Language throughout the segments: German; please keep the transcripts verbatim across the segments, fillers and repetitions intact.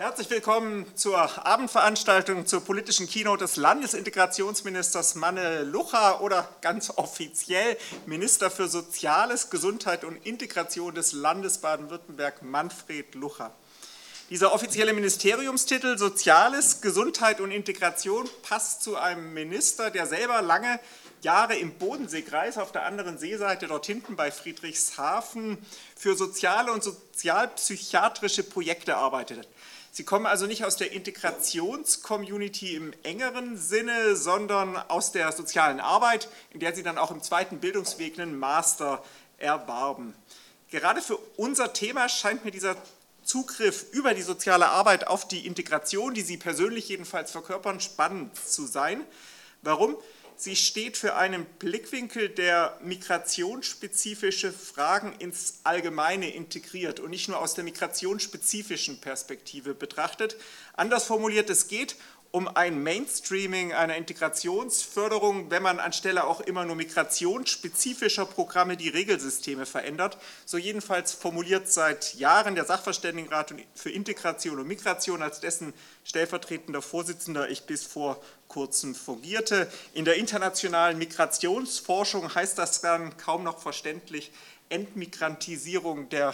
Herzlich willkommen zur Abendveranstaltung zur politischen Keynote des Landesintegrationsministers Manne Lucha oder ganz offiziell Minister für Soziales, Gesundheit und Integration des Landes Baden-Württemberg Manfred Lucha. Dieser offizielle Ministeriumstitel Soziales, Gesundheit und Integration passt zu einem Minister, der selber lange Jahre im Bodenseekreis auf der anderen Seeseite dort hinten bei Friedrichshafen für soziale und sozialpsychiatrische Projekte arbeitet. Sie kommen also nicht aus der Integrations-Community im engeren Sinne, sondern aus der sozialen Arbeit, in der Sie dann auch im zweiten Bildungsweg einen Master erwarben. Gerade für unser Thema scheint mir dieser Zugriff über die soziale Arbeit auf die Integration, die Sie persönlich jedenfalls verkörpern, spannend zu sein. Warum? Sie steht für einen Blickwinkel, der migrationsspezifische Fragen ins Allgemeine integriert und nicht nur aus der migrationsspezifischen Perspektive betrachtet. Anders formuliert, es geht um ein Mainstreaming einer Integrationsförderung, wenn man anstelle auch immer nur migrationsspezifischer Programme die Regelsysteme verändert. So jedenfalls formuliert seit Jahren der Sachverständigenrat für Integration und Migration, als dessen stellvertretender Vorsitzender ich bis vor kurzem fungierte. In der internationalen Migrationsforschung heißt das dann kaum noch verständlich Entmigrantisierung der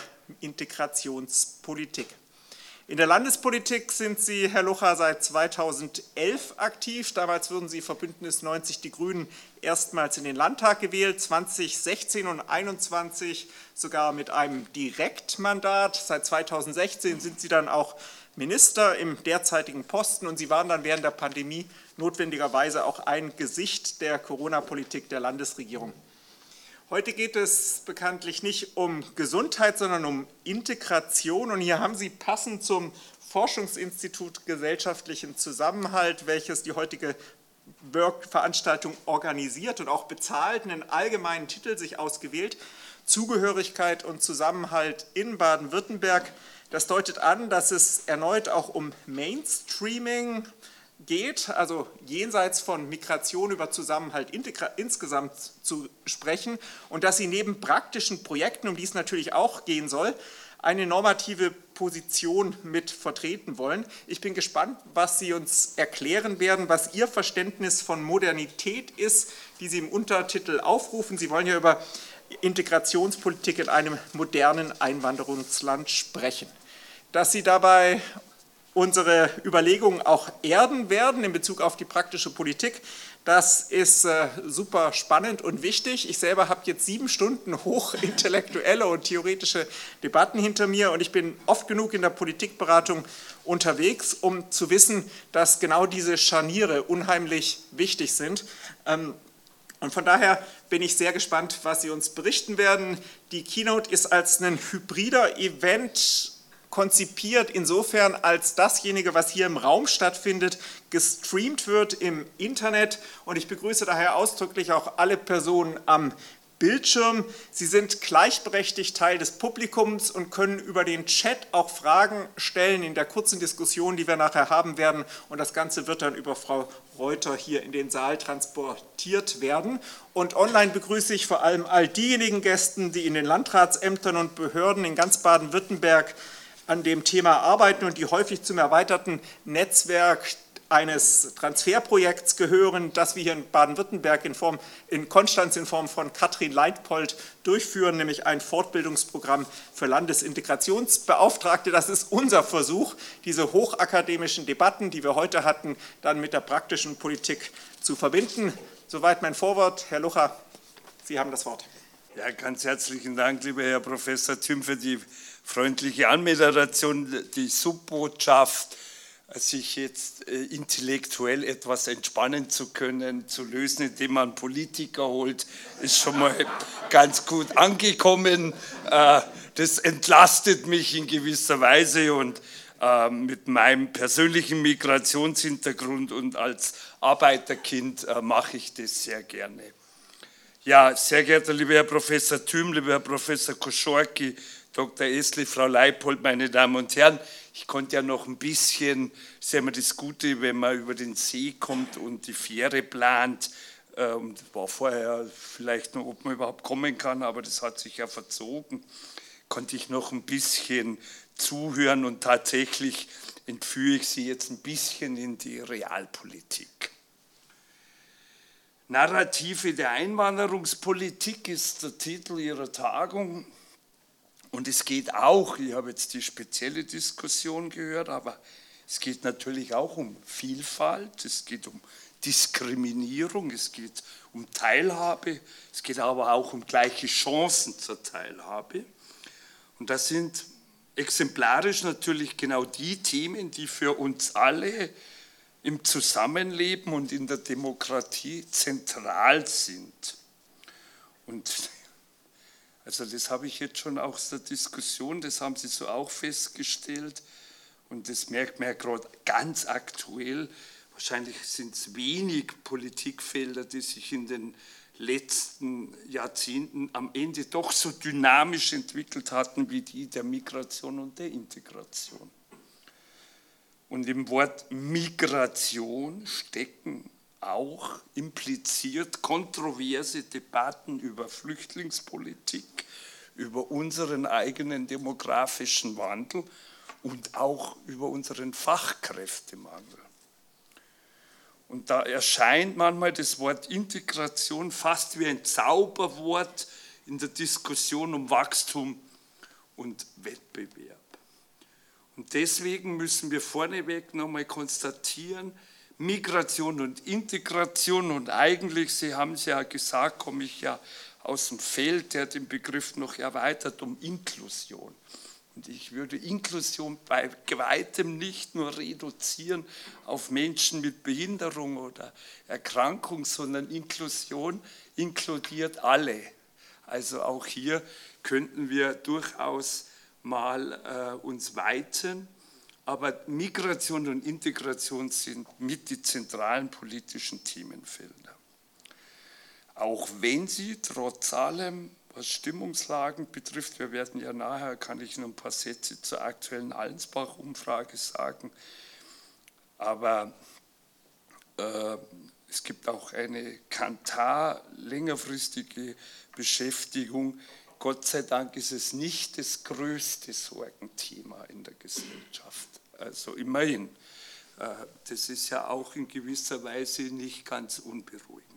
Integrationspolitik. In der Landespolitik sind Sie, Herr Lucha, seit zweitausendelf aktiv. Damals wurden Sie für Bündnis neunzig Die Grünen erstmals in den Landtag gewählt, zweitausendsechzehn und zweitausendeinundzwanzig sogar mit einem Direktmandat. Seit zweitausendsechzehn sind Sie dann auch Minister im derzeitigen Posten und Sie waren dann während der Pandemie notwendigerweise auch ein Gesicht der Corona-Politik der Landesregierung. Heute geht es bekanntlich nicht um Gesundheit, sondern um Integration. Und hier haben Sie passend zum Forschungsinstitut Gesellschaftlichen Zusammenhalt, welches die heutige Work-Veranstaltung organisiert und auch bezahlt, einen allgemeinen Titel sich ausgewählt: Zugehörigkeit und Zusammenhalt in Baden-Württemberg. Das deutet an, dass es erneut auch um Mainstreaming geht, also jenseits von Migration über Zusammenhalt insgesamt zu sprechen und dass Sie neben praktischen Projekten, um die es natürlich auch gehen soll, eine normative Position mit vertreten wollen. Ich bin gespannt, was Sie uns erklären werden, was Ihr Verständnis von Modernität ist, die Sie im Untertitel aufrufen. Sie wollen ja über Integrationspolitik in einem modernen Einwanderungsland sprechen. Dass Sie dabei unsere Überlegungen auch erden werden in Bezug auf die praktische Politik, das ist äh, super spannend und wichtig. Ich selber habe jetzt sieben Stunden hochintellektuelle und theoretische Debatten hinter mir und ich bin oft genug in der Politikberatung unterwegs, um zu wissen, dass genau diese Scharniere unheimlich wichtig sind. Ähm, Und von daher bin ich sehr gespannt, was Sie uns berichten werden. Die Keynote ist als ein hybrider Event konzipiert, insofern als dasjenige, was hier im Raum stattfindet, gestreamt wird im Internet. Und ich begrüße daher ausdrücklich auch alle Personen am Bildschirm. Sie sind gleichberechtigt Teil des Publikums und können über den Chat auch Fragen stellen in der kurzen Diskussion, die wir nachher haben werden. Und das Ganze wird dann über Frau Reuter hier in den Saal transportiert werden. Und online begrüße ich vor allem all diejenigen Gäste, die in den Landratsämtern und Behörden in ganz Baden-Württemberg an dem Thema arbeiten und die häufig zum erweiterten Netzwerk eines Transferprojekts gehören, das wir hier in Baden-Württemberg in Form, in Konstanz in Form von Katrin Leitpold durchführen, nämlich ein Fortbildungsprogramm für Landesintegrationsbeauftragte. Das ist unser Versuch, diese hochakademischen Debatten, die wir heute hatten, dann mit der praktischen Politik zu verbinden. Soweit mein Vorwort. Herr Lucha, Sie haben das Wort. Ja, ganz herzlichen Dank, lieber Herr Professor Thüm, für die freundliche Anmoderation, die Subbotschaft, sich jetzt äh, intellektuell etwas entspannen zu können, zu lösen, indem man Politiker holt, ist schon mal ganz gut angekommen. Äh, das entlastet mich in gewisser Weise und äh, mit meinem persönlichen Migrationshintergrund und als Arbeiterkind äh, mache ich das sehr gerne. Ja, sehr geehrter lieber Herr Professor Thüm, lieber Herr Professor Koschorki, Doktor Esli, Frau Leipold, meine Damen und Herren, ich konnte ja noch ein bisschen, das ist ja immer das Gute, wenn man über den See kommt und die Fähre plant, ähm, war vorher vielleicht noch, ob man überhaupt kommen kann, aber das hat sich ja verzogen, konnte ich noch ein bisschen zuhören und tatsächlich entführe ich Sie jetzt ein bisschen in die Realpolitik. Narrative der Einwanderungspolitik ist der Titel Ihrer Tagung. Und es geht auch, ich habe jetzt die spezielle Diskussion gehört, aber es geht natürlich auch um Vielfalt, es geht um Diskriminierung, es geht um Teilhabe, es geht aber auch um gleiche Chancen zur Teilhabe. Und das sind exemplarisch natürlich genau die Themen, die für uns alle im Zusammenleben und in der Demokratie zentral sind. Und also das habe ich jetzt schon aus der Diskussion, das haben Sie so auch festgestellt und das merkt man ja gerade ganz aktuell. Wahrscheinlich sind es wenig Politikfelder, die sich in den letzten Jahrzehnten am Ende doch so dynamisch entwickelt hatten wie die der Migration und der Integration. Und im Wort Migration stecken auch impliziert kontroverse Debatten über Flüchtlingspolitik, über unseren eigenen demografischen Wandel und auch über unseren Fachkräftemangel. Und da erscheint manchmal das Wort Integration fast wie ein Zauberwort in der Diskussion um Wachstum und Wettbewerb. Und deswegen müssen wir vorneweg nochmal konstatieren, Migration und Integration und eigentlich, Sie haben es ja gesagt, komme ich ja aus dem Feld, der den Begriff noch erweitert um Inklusion. Und ich würde Inklusion bei weitem nicht nur reduzieren auf Menschen mit Behinderung oder Erkrankung, sondern Inklusion inkludiert alle. Also auch hier könnten wir durchaus mal äh, uns weiten. Aber Migration und Integration sind mit die zentralen politischen Themenfelder. Auch wenn sie trotz allem, was Stimmungslagen betrifft, wir werden ja nachher, kann ich noch ein paar Sätze zur aktuellen Allensbach-Umfrage sagen, aber äh, es gibt auch eine Kantar, längerfristige Beschäftigung. Gott sei Dank ist es nicht das größte Sorgenthema in der Gesellschaft. Also immerhin, äh, das ist ja auch in gewisser Weise nicht ganz unberuhigend.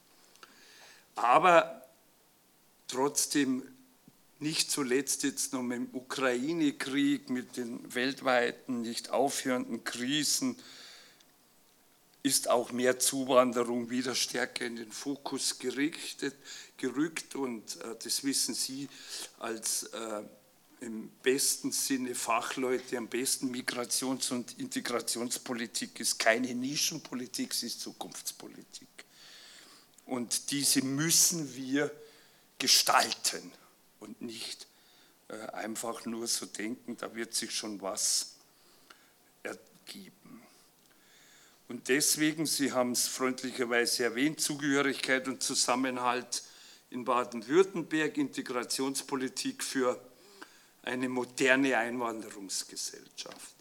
Aber trotzdem nicht zuletzt jetzt noch mit dem Ukraine-Krieg, mit den weltweiten nicht aufhörenden Krisen, ist auch mehr Zuwanderung wieder stärker in den Fokus gerichtet, gerückt. Und äh, das wissen Sie als äh, im besten Sinne Fachleute, am besten Migrations- und Integrationspolitik ist keine Nischenpolitik, sie ist Zukunftspolitik. Und diese müssen wir gestalten und nicht äh, einfach nur so denken, da wird sich schon was ergeben. Und deswegen, Sie haben es freundlicherweise erwähnt, Zugehörigkeit und Zusammenhalt in Baden-Württemberg, Integrationspolitik für eine moderne Einwanderungsgesellschaft.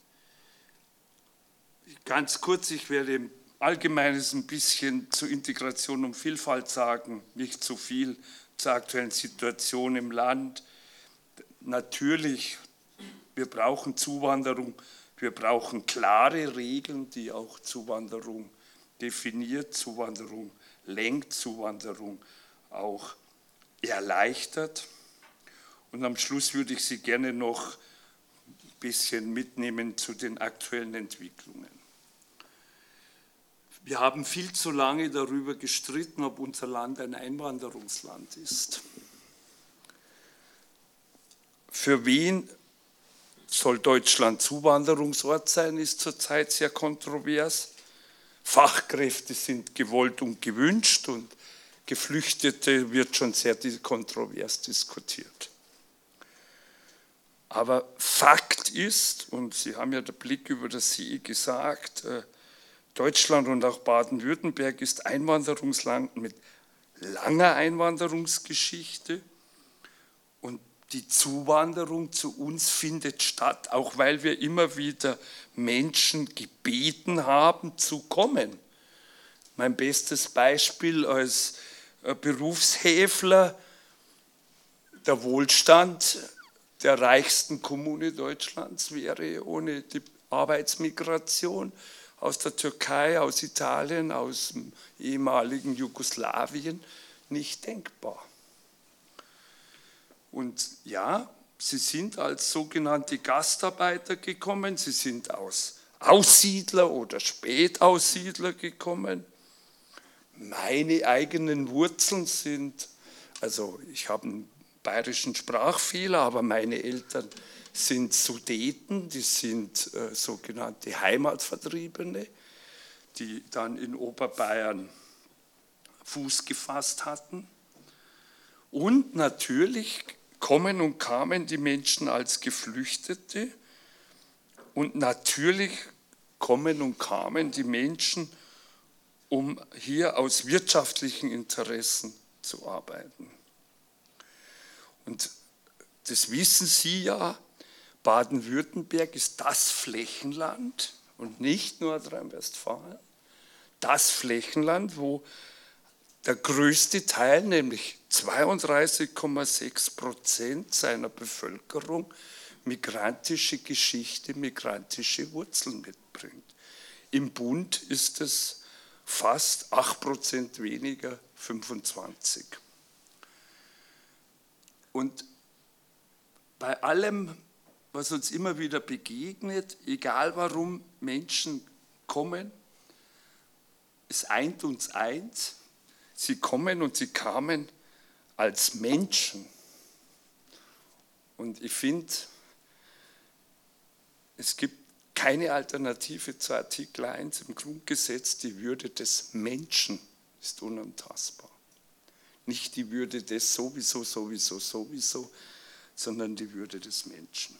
Ganz kurz, ich werde im Allgemeines ein bisschen zur Integration und Vielfalt sagen, nicht zu viel zur aktuellen Situation im Land. Natürlich, wir brauchen Zuwanderung, wir brauchen klare Regeln, die auch Zuwanderung definiert, Zuwanderung lenkt, Zuwanderung auch erleichtert. Und am Schluss würde ich Sie gerne noch ein bisschen mitnehmen zu den aktuellen Entwicklungen. Wir haben viel zu lange darüber gestritten, ob unser Land ein Einwanderungsland ist. Für wen soll Deutschland Zuwanderungsort sein, ist zurzeit sehr kontrovers. Fachkräfte sind gewollt und gewünscht und Geflüchtete wird schon sehr kontrovers diskutiert. Aber Fakt ist, und Sie haben ja den Blick über das See gesagt, Deutschland und auch Baden-Württemberg ist Einwanderungsland mit langer Einwanderungsgeschichte und die Zuwanderung zu uns findet statt, auch weil wir immer wieder Menschen gebeten haben zu kommen. Mein bestes Beispiel als Berufshäfler, der Wohlstand der reichsten Kommune Deutschlands wäre ohne die Arbeitsmigration aus der Türkei, aus Italien, aus dem ehemaligen Jugoslawien nicht denkbar. Und ja, sie sind als sogenannte Gastarbeiter gekommen, sie sind aus Aussiedler oder Spätaussiedler gekommen. Meine eigenen Wurzeln sind, also ich habe einen bayerischen Sprachfehler, aber meine Eltern sind Sudeten, die sind äh, sogenannte Heimatvertriebene, die dann in Oberbayern Fuß gefasst hatten. Und natürlich kommen und kamen die Menschen als Geflüchtete und natürlich kommen und kamen die Menschen, um hier aus wirtschaftlichen Interessen zu arbeiten. Und das wissen Sie ja, Baden-Württemberg ist das Flächenland und nicht Nordrhein-Westfalen, das Flächenland, wo der größte Teil, nämlich zweiunddreißig Komma sechs Prozent seiner Bevölkerung, migrantische Geschichte, migrantische Wurzeln mitbringt. Im Bund ist es fast acht Prozent weniger, fünfundzwanzig. Und bei allem, was uns immer wieder begegnet, egal warum Menschen kommen, es eint uns eins, sie kommen und sie kamen als Menschen. Und ich finde, es gibt keine Alternative zu Artikel eins im Grundgesetz, die Würde des Menschen ist unantastbar. Nicht die Würde des sowieso, sowieso, sowieso, sondern die Würde des Menschen.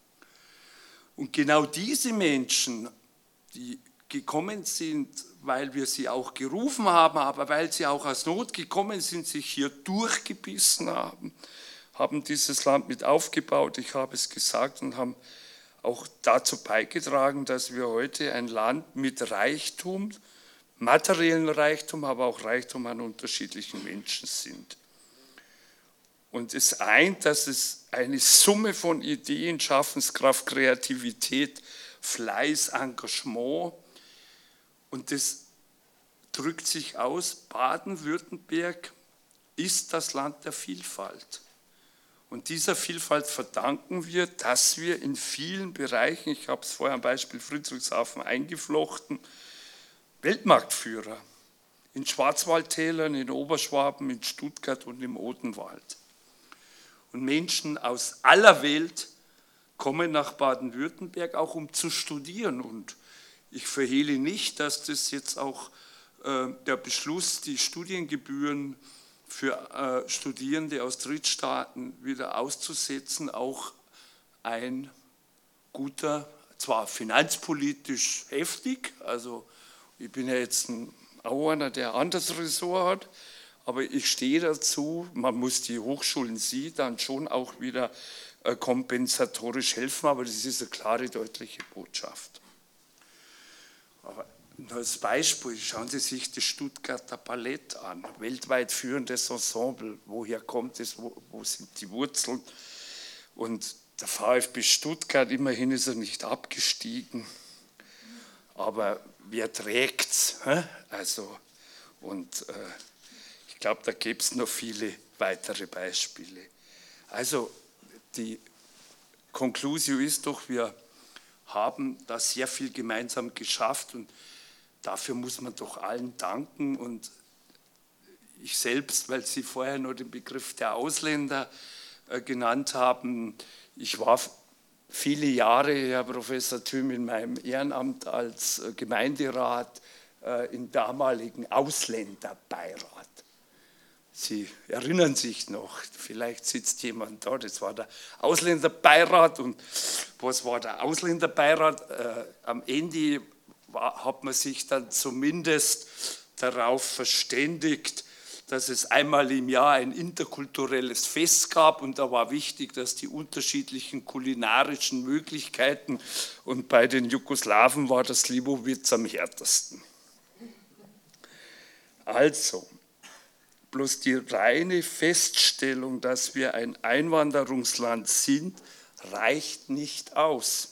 Und genau diese Menschen, die gekommen sind, weil wir sie auch gerufen haben, aber weil sie auch aus Not gekommen sind, sich hier durchgebissen haben, haben dieses Land mit aufgebaut, ich habe es gesagt, und haben auch dazu beigetragen, dass wir heute ein Land mit Reichtum, materiellen Reichtum, aber auch Reichtum an unterschiedlichen Menschen sind. Und es eint, dass es eine Summe von Ideen, Schaffenskraft, Kreativität, Fleiß, Engagement, und das drückt sich aus, Baden-Württemberg ist das Land der Vielfalt. Und dieser Vielfalt verdanken wir, dass wir in vielen Bereichen, ich habe es vorher am Beispiel Friedrichshafen eingeflochten, Weltmarktführer in Schwarzwaldtälern, in Oberschwaben, in Stuttgart und im Odenwald. Und Menschen aus aller Welt kommen nach Baden-Württemberg auch, um zu studieren. Und ich verhehle nicht, dass das jetzt auch äh, der Beschluss, die Studiengebühren für äh, Studierende aus Drittstaaten wieder auszusetzen, auch ein guter, zwar finanzpolitisch heftig, also ich bin ja jetzt ein, auch einer, der ein anderes Ressort hat, aber ich stehe dazu, man muss die Hochschulen sie dann schon auch wieder äh, kompensatorisch helfen, aber das ist eine klare, deutliche Botschaft. Aber als Beispiel, schauen Sie sich das Stuttgarter Ballett an, weltweit führendes Ensemble, woher kommt es, wo, wo sind die Wurzeln? Und der VfB Stuttgart, immerhin ist er nicht abgestiegen, aber wer trägt's? Hä? Also, und äh, ich glaube, da gäbe es noch viele weitere Beispiele. Also die Conclusio ist doch, wir haben da sehr viel gemeinsam geschafft und dafür muss man doch allen danken. Und ich selbst, weil Sie vorher noch den Begriff der Ausländer äh, genannt haben, ich war viele Jahre, Herr Professor Thüm, in meinem Ehrenamt als äh, Gemeinderat äh, im damaligen Ausländerbeirat. Sie erinnern sich noch, vielleicht sitzt jemand da, das war der Ausländerbeirat. Und was war der Ausländerbeirat? Äh, am Ende war, hat man sich dann zumindest darauf verständigt, dass es einmal im Jahr ein interkulturelles Fest gab und da war wichtig, dass die unterschiedlichen kulinarischen Möglichkeiten, und bei den Jugoslawen war das Slivovitz am härtesten. Also, bloß die reine Feststellung, dass wir ein Einwanderungsland sind, reicht nicht aus.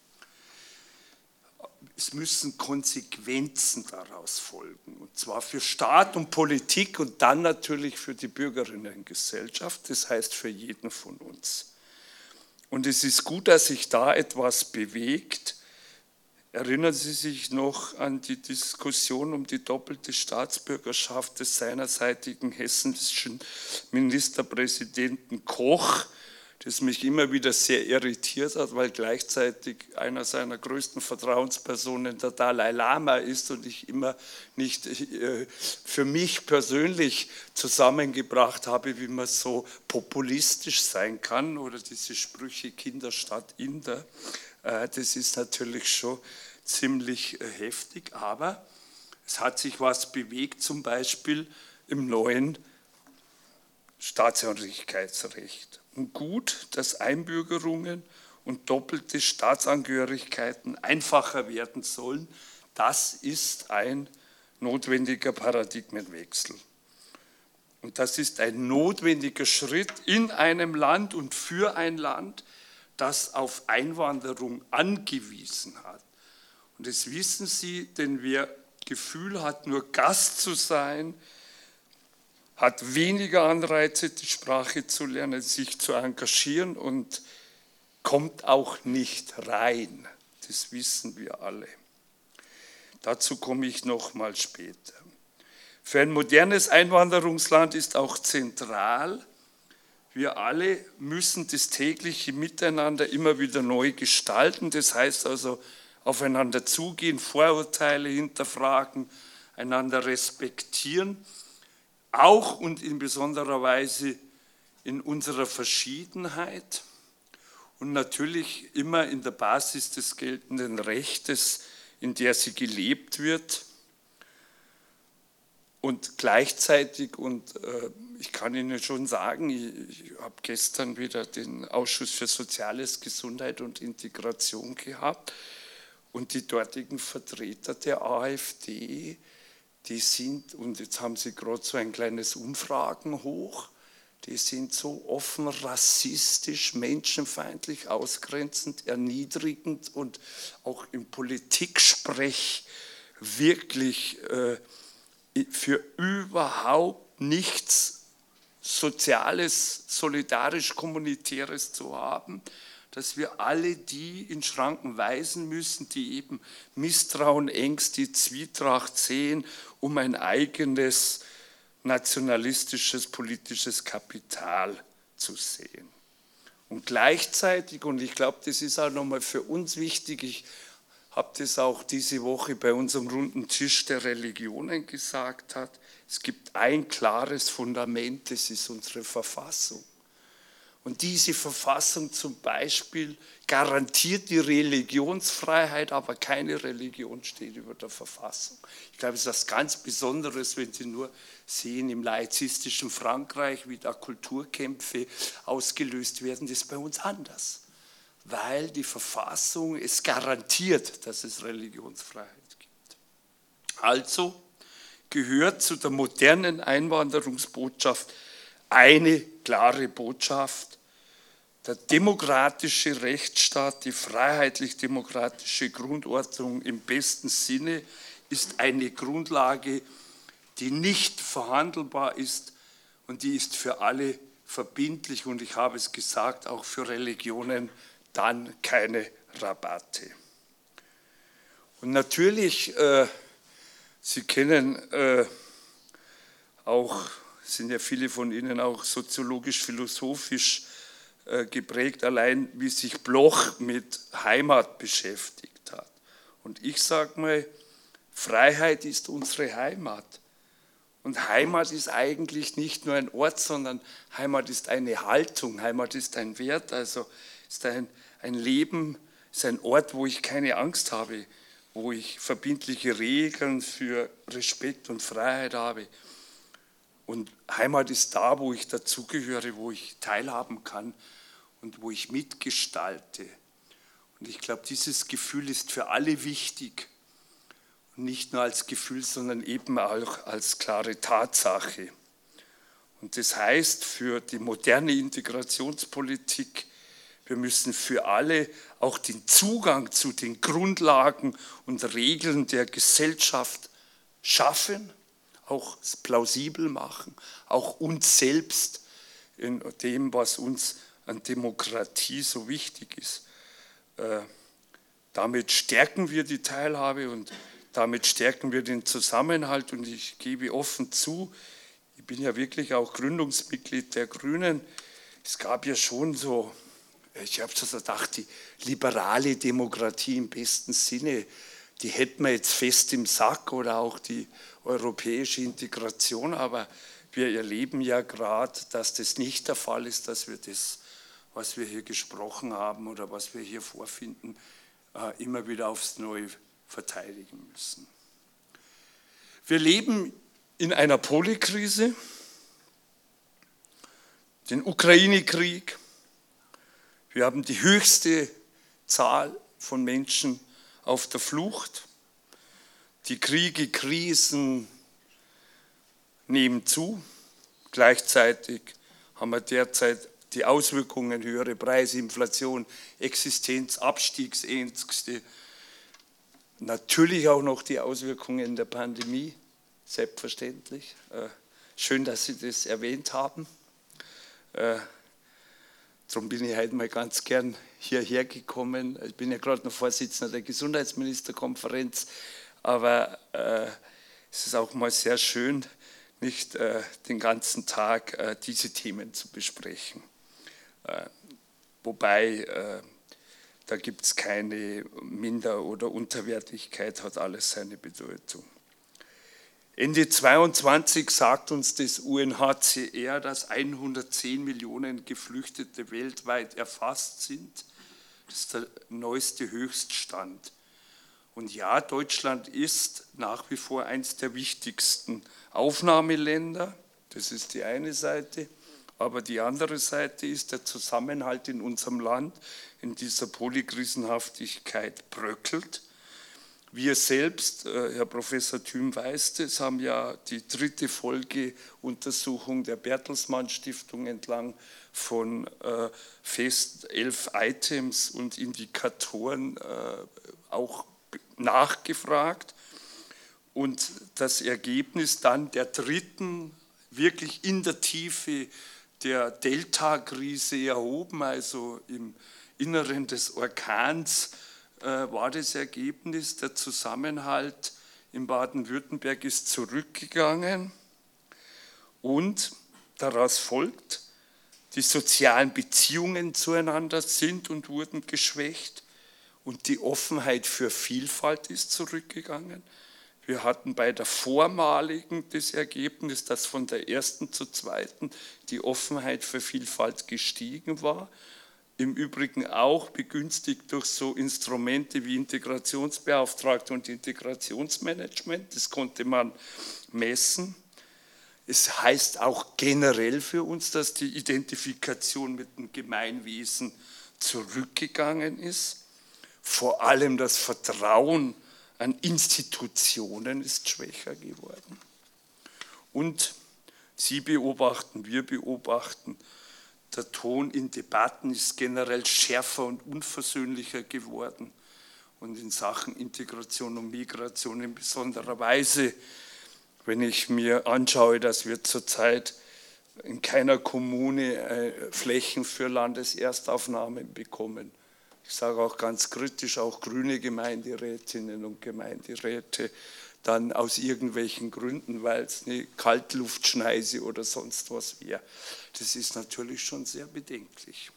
Es müssen Konsequenzen daraus folgen, und zwar für Staat und Politik und dann natürlich für die Bürgerinnengesellschaft, das heißt für jeden von uns. Und es ist gut, dass sich da etwas bewegt. Erinnern Sie sich noch an die Diskussion um die doppelte Staatsbürgerschaft des seinerseitigen hessischen Ministerpräsidenten Koch, das mich immer wieder sehr irritiert hat, weil gleichzeitig einer seiner größten Vertrauenspersonen der Dalai Lama ist und ich immer nicht äh, für mich persönlich zusammengebracht habe, wie man so populistisch sein kann, oder diese Sprüche Kinder statt Inder. Äh, das ist natürlich schon ziemlich äh, heftig, aber es hat sich was bewegt, zum Beispiel im neuen Staatsangehörigkeitsrecht. Und gut, dass Einbürgerungen und doppelte Staatsangehörigkeiten einfacher werden sollen, das ist ein notwendiger Paradigmenwechsel. Und das ist ein notwendiger Schritt in einem Land und für ein Land, das auf Einwanderung angewiesen hat. Und das wissen Sie, denn wer Gefühl hat, nur Gast zu sein, hat weniger Anreize, die Sprache zu lernen, sich zu engagieren und kommt auch nicht rein. Das wissen wir alle. Dazu komme ich noch mal später. Für ein modernes Einwanderungsland ist auch zentral, wir alle müssen das tägliche Miteinander immer wieder neu gestalten. Das heißt also aufeinander zugehen, Vorurteile hinterfragen, einander respektieren. Auch und in besonderer Weise in unserer Verschiedenheit und natürlich immer in der Basis des geltenden Rechtes, in der sie gelebt wird. Und gleichzeitig, und äh, ich kann Ihnen schon sagen, ich, ich habe gestern wieder den Ausschuss für Soziales, Gesundheit und Integration gehabt und die dortigen Vertreter der AfD, die sind, und jetzt haben sie gerade so ein kleines Umfragenhoch, die sind so offen rassistisch, menschenfeindlich, ausgrenzend, erniedrigend und auch im Politiksprech wirklich äh, für überhaupt nichts Soziales, solidarisch Kommunitäres zu haben, dass wir alle die in Schranken weisen müssen, die eben Misstrauen, Ängste, Zwietracht sehen, um ein eigenes nationalistisches politisches Kapital zu sehen. Und gleichzeitig, und ich glaube, das ist auch nochmal für uns wichtig, ich habe das auch diese Woche bei unserem runden Tisch der Religionen gesagt, hat, es gibt ein klares Fundament, das ist unsere Verfassung. Und diese Verfassung zum Beispiel garantiert die Religionsfreiheit, aber keine Religion steht über der Verfassung. Ich glaube, es ist was ganz Besonderes, wenn Sie nur sehen, im laizistischen Frankreich, wie da Kulturkämpfe ausgelöst werden, das ist bei uns anders. Weil die Verfassung es garantiert, dass es Religionsfreiheit gibt. Also gehört zu der modernen Einwanderungsbotschaft eine klare Botschaft: Der demokratische Rechtsstaat, die freiheitlich-demokratische Grundordnung im besten Sinne ist eine Grundlage, die nicht verhandelbar ist und die ist für alle verbindlich und ich habe es gesagt, auch für Religionen dann keine Rabatte. Und natürlich, äh, Sie kennen äh, auch, sind ja viele von Ihnen auch soziologisch-philosophisch äh, geprägt, allein wie sich Bloch mit Heimat beschäftigt hat. Und ich sage mal, Freiheit ist unsere Heimat. Und Heimat ist eigentlich nicht nur ein Ort, sondern Heimat ist eine Haltung, Heimat ist ein Wert, also ist ein, ein Leben, ist ein Ort, wo ich keine Angst habe, wo ich verbindliche Regeln für Respekt und Freiheit habe. Und Heimat ist da, wo ich dazugehöre, wo ich teilhaben kann und wo ich mitgestalte. Und ich glaube, dieses Gefühl ist für alle wichtig. Und nicht nur als Gefühl, sondern eben auch als klare Tatsache. Und das heißt für die moderne Integrationspolitik, wir müssen für alle auch den Zugang zu den Grundlagen und Regeln der Gesellschaft schaffen, auch plausibel machen, auch uns selbst in dem, was uns an Demokratie so wichtig ist. Äh, damit stärken wir die Teilhabe und damit stärken wir den Zusammenhalt. Und ich gebe offen zu, ich bin ja wirklich auch Gründungsmitglied der Grünen. Es gab ja schon so, ich habe so gedacht, die liberale Demokratie im besten Sinne, die hätten wir jetzt fest im Sack oder auch die europäische Integration, aber wir erleben ja gerade, dass das nicht der Fall ist, dass wir das, was wir hier gesprochen haben oder was wir hier vorfinden, immer wieder aufs Neue verteidigen müssen. Wir leben in einer Polykrise, den Ukraine-Krieg. Wir haben die höchste Zahl von Menschen auf der Flucht. Die Kriege, Krisen nehmen zu. Gleichzeitig haben wir derzeit die Auswirkungen, höhere Preise, Inflation, Existenzabstiegsängste, natürlich auch noch die Auswirkungen der Pandemie, selbstverständlich. Schön, dass Sie das erwähnt haben. Darum bin ich heute mal ganz gern hierher gekommen. Ich bin ja gerade noch Vorsitzender der Gesundheitsministerkonferenz, aber äh, es ist auch mal sehr schön, nicht äh, den ganzen Tag äh, diese Themen zu besprechen. Äh, wobei, äh, da gibt es keine Minder- oder Unterwertigkeit, hat alles seine Bedeutung. Ende zweiundzwanzig sagt uns das U N H C R, dass hundertzehn Millionen Geflüchtete weltweit erfasst sind. Das ist der neueste Höchststand. Und ja, Deutschland ist nach wie vor eines der wichtigsten Aufnahmeländer. Das ist die eine Seite. Aber die andere Seite ist, der Zusammenhalt in unserem Land in dieser Polykrisenhaftigkeit bröckelt. Wir selbst, Herr Professor Thüm weiß das, haben ja die dritte Folgeuntersuchung der Bertelsmann Stiftung entlang von äh, fest elf Items und Indikatoren äh, auch nachgefragt. Und das Ergebnis dann der dritten, wirklich in der Tiefe der Delta-Krise erhoben, also im Inneren des Orkans, war das Ergebnis, der Zusammenhalt in Baden-Württemberg ist zurückgegangen und daraus folgt, die sozialen Beziehungen zueinander sind und wurden geschwächt und die Offenheit für Vielfalt ist zurückgegangen. Wir hatten bei der vormaligen das Ergebnis, dass von der ersten zur zweiten die Offenheit für Vielfalt gestiegen war. Im Übrigen auch begünstigt durch so Instrumente wie Integrationsbeauftragte und Integrationsmanagement. Das konnte man messen. Es heißt auch generell für uns, dass die Identifikation mit dem Gemeinwesen zurückgegangen ist. Vor allem das Vertrauen an Institutionen ist schwächer geworden. Und Sie beobachten, wir beobachten, der Ton in Debatten ist generell schärfer und unversöhnlicher geworden. Und in Sachen Integration und Migration in besonderer Weise, wenn ich mir anschaue, dass wir zurzeit in keiner Kommune Flächen für Landeserstaufnahmen bekommen. Ich sage auch ganz kritisch, auch grüne Gemeinderätinnen und Gemeinderäte dann aus irgendwelchen Gründen, weil es eine Kaltluftschneise oder sonst was wäre. Das ist natürlich schon sehr bedenklich.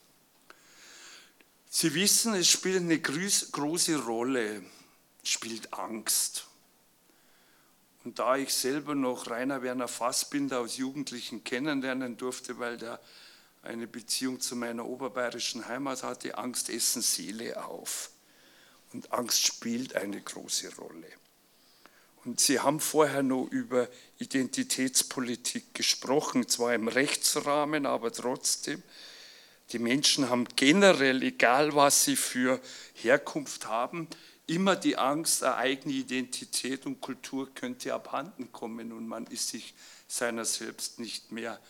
Sie wissen, es spielt eine große Rolle, spielt Angst. Und da ich selber noch Rainer Werner Fassbinder aus Jugendlichen kennenlernen durfte, weil der eine Beziehung zu meiner oberbayerischen Heimat hatte, Angst essen Seele auf. Und Angst spielt eine große Rolle. Und Sie haben vorher noch über Identitätspolitik gesprochen, zwar im Rechtsrahmen, aber trotzdem. Die Menschen haben generell, egal was sie für Herkunft haben, immer die Angst, eine eigene Identität und Kultur könnte abhanden kommen und man ist sich seiner selbst nicht mehr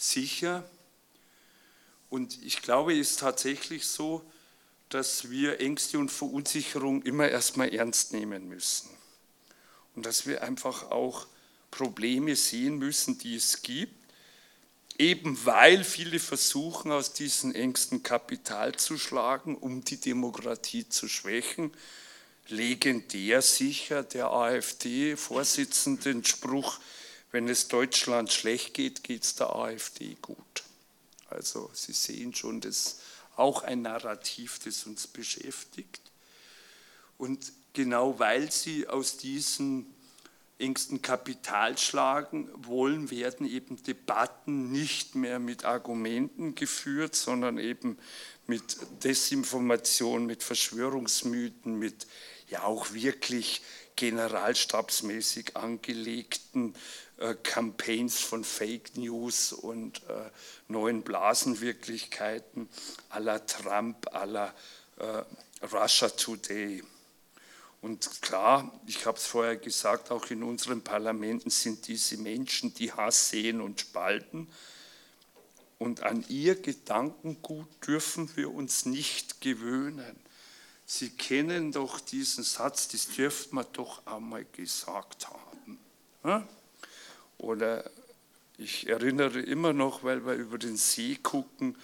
sicher. Und ich glaube, es ist tatsächlich so, dass wir Ängste und Verunsicherung immer erstmal ernst nehmen müssen. Und dass wir einfach auch Probleme sehen müssen, die es gibt, eben weil viele versuchen, aus diesen Ängsten Kapital zu schlagen, um die Demokratie zu schwächen. Legendär sicher der AfD-Vorsitzenden Spruch, wenn es Deutschland schlecht geht, geht es der AfD gut. Also Sie sehen schon, das ist auch ein Narrativ, das uns beschäftigt. Und genau weil sie aus diesen Ängsten Kapital schlagen wollen, werden eben Debatten nicht mehr mit Argumenten geführt, sondern eben mit Desinformation, mit Verschwörungsmythen, mit ja auch wirklich generalstabsmäßig angelegten äh, Campaigns von Fake News und äh, neuen Blasenwirklichkeiten à la Trump, à la äh, Russia Today. Und klar, ich habe es vorher gesagt, auch in unseren Parlamenten sind diese Menschen, die Hass sehen und spalten. Und an ihr Gedankengut dürfen wir uns nicht gewöhnen. Sie kennen doch diesen Satz, das dürfte man doch einmal gesagt haben. Oder ich erinnere immer noch, weil wir über den See gucken,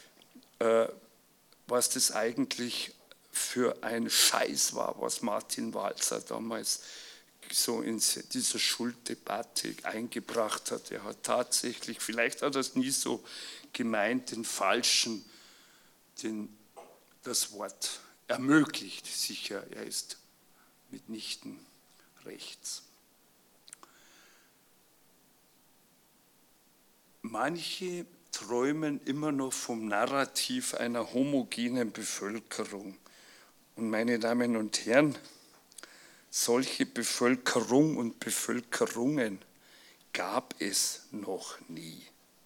was das eigentlich für ein Scheiß war, was Martin Walzer damals so in dieser Schulddebatte eingebracht hat. Er hat tatsächlich, vielleicht hat er es nie so gemeint, den falschen, den, das Wort ermöglicht. Sicher, er ist mitnichten rechts. Manche träumen immer noch vom Narrativ einer homogenen Bevölkerung. Und meine Damen und Herren, solche Bevölkerung und Bevölkerungen gab es noch nie.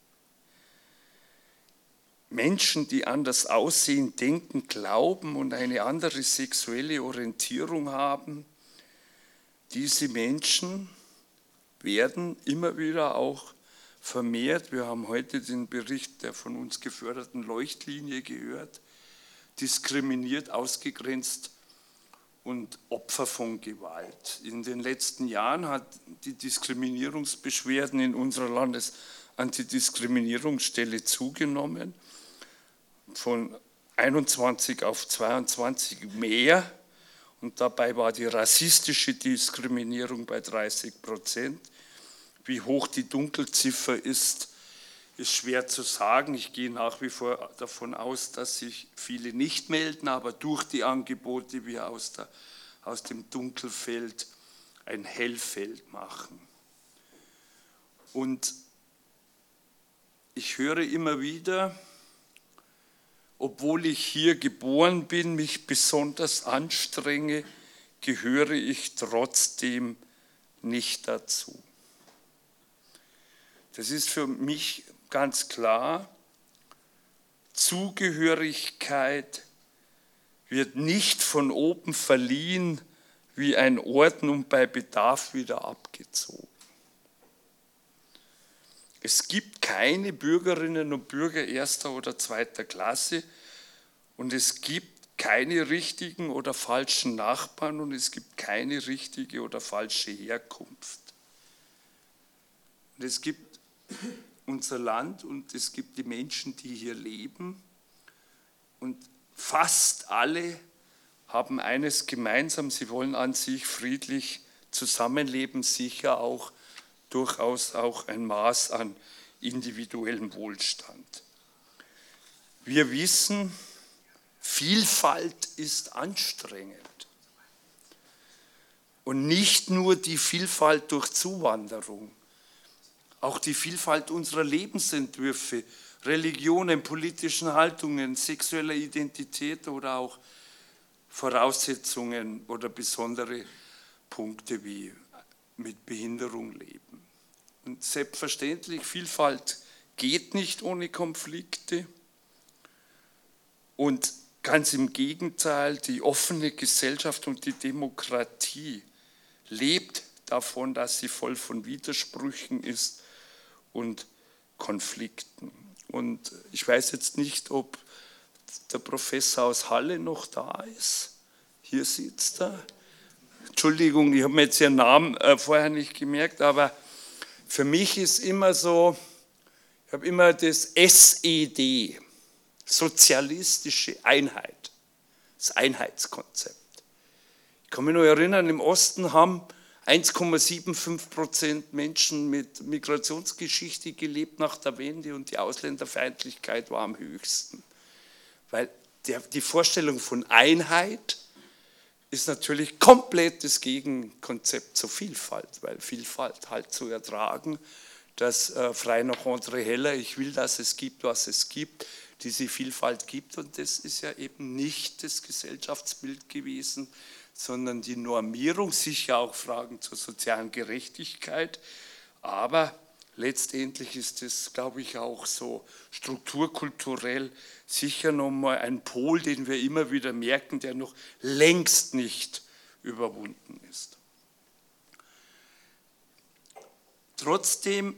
Menschen, die anders aussehen, denken, glauben und eine andere sexuelle Orientierung haben, diese Menschen werden immer wieder auch vermehrt, wir haben heute den Bericht der von uns geförderten Leuchtlinie gehört, diskriminiert, ausgegrenzt und Opfer von Gewalt. In den letzten Jahren hat die Diskriminierungsbeschwerden in unserer Landesantidiskriminierungsstelle zugenommen, von einundzwanzig auf zweiundzwanzig mehr. Und dabei war die rassistische Diskriminierung bei dreißig Prozent. Wie hoch die Dunkelziffer ist, ist schwer zu sagen. Ich gehe nach wie vor davon aus, dass sich viele nicht melden, aber durch die Angebote wir aus, der, aus dem Dunkelfeld ein Hellfeld machen. Und ich höre immer wieder, obwohl ich hier geboren bin, mich besonders anstrenge, gehöre ich trotzdem nicht dazu. Das ist für mich ganz klar, Zugehörigkeit wird nicht von oben verliehen wie ein Orden und bei Bedarf wieder abgezogen. Es gibt keine Bürgerinnen und Bürger erster oder zweiter Klasse und es gibt keine richtigen oder falschen Nachbarn und es gibt keine richtige oder falsche Herkunft. Und es gibt unser Land und es gibt die Menschen, die hier leben und fast alle haben eines gemeinsam, sie wollen an sich friedlich zusammenleben, sicher auch durchaus auch ein Maß an individuellem Wohlstand. Wir wissen, Vielfalt ist anstrengend und nicht nur die Vielfalt durch Zuwanderung. Auch die Vielfalt unserer Lebensentwürfe, Religionen, politischen Haltungen, sexueller Identität oder auch Voraussetzungen oder besondere Punkte wie mit Behinderung leben. Und selbstverständlich, Vielfalt geht nicht ohne Konflikte. Und ganz im Gegenteil, die offene Gesellschaft und die Demokratie lebt davon, dass sie voll von Widersprüchen ist und Konflikten. Und ich weiß jetzt nicht, ob der Professor aus Halle noch da ist. Hier sitzt er. Entschuldigung, ich habe mir jetzt Ihren Namen äh, vorher nicht gemerkt, aber für mich ist immer so, ich habe immer das S E D, sozialistische Einheit, das Einheitskonzept. Ich kann mich noch erinnern, im Osten haben eins Komma fünfundsiebzig Prozent Menschen mit Migrationsgeschichte gelebt nach der Wende und die Ausländerfeindlichkeit war am höchsten. Weil der, die Vorstellung von Einheit ist natürlich komplett das Gegenkonzept zur Vielfalt, weil Vielfalt halt zu ertragen, dass äh, frei nach André Heller, ich will, dass es gibt, was es gibt, diese Vielfalt gibt und das ist ja eben nicht das Gesellschaftsbild gewesen, sondern die Normierung, sicher auch Fragen zur sozialen Gerechtigkeit, aber letztendlich ist es, glaube ich, auch so strukturkulturell sicher nochmal ein Pol, den wir immer wieder merken, der noch längst nicht überwunden ist. Trotzdem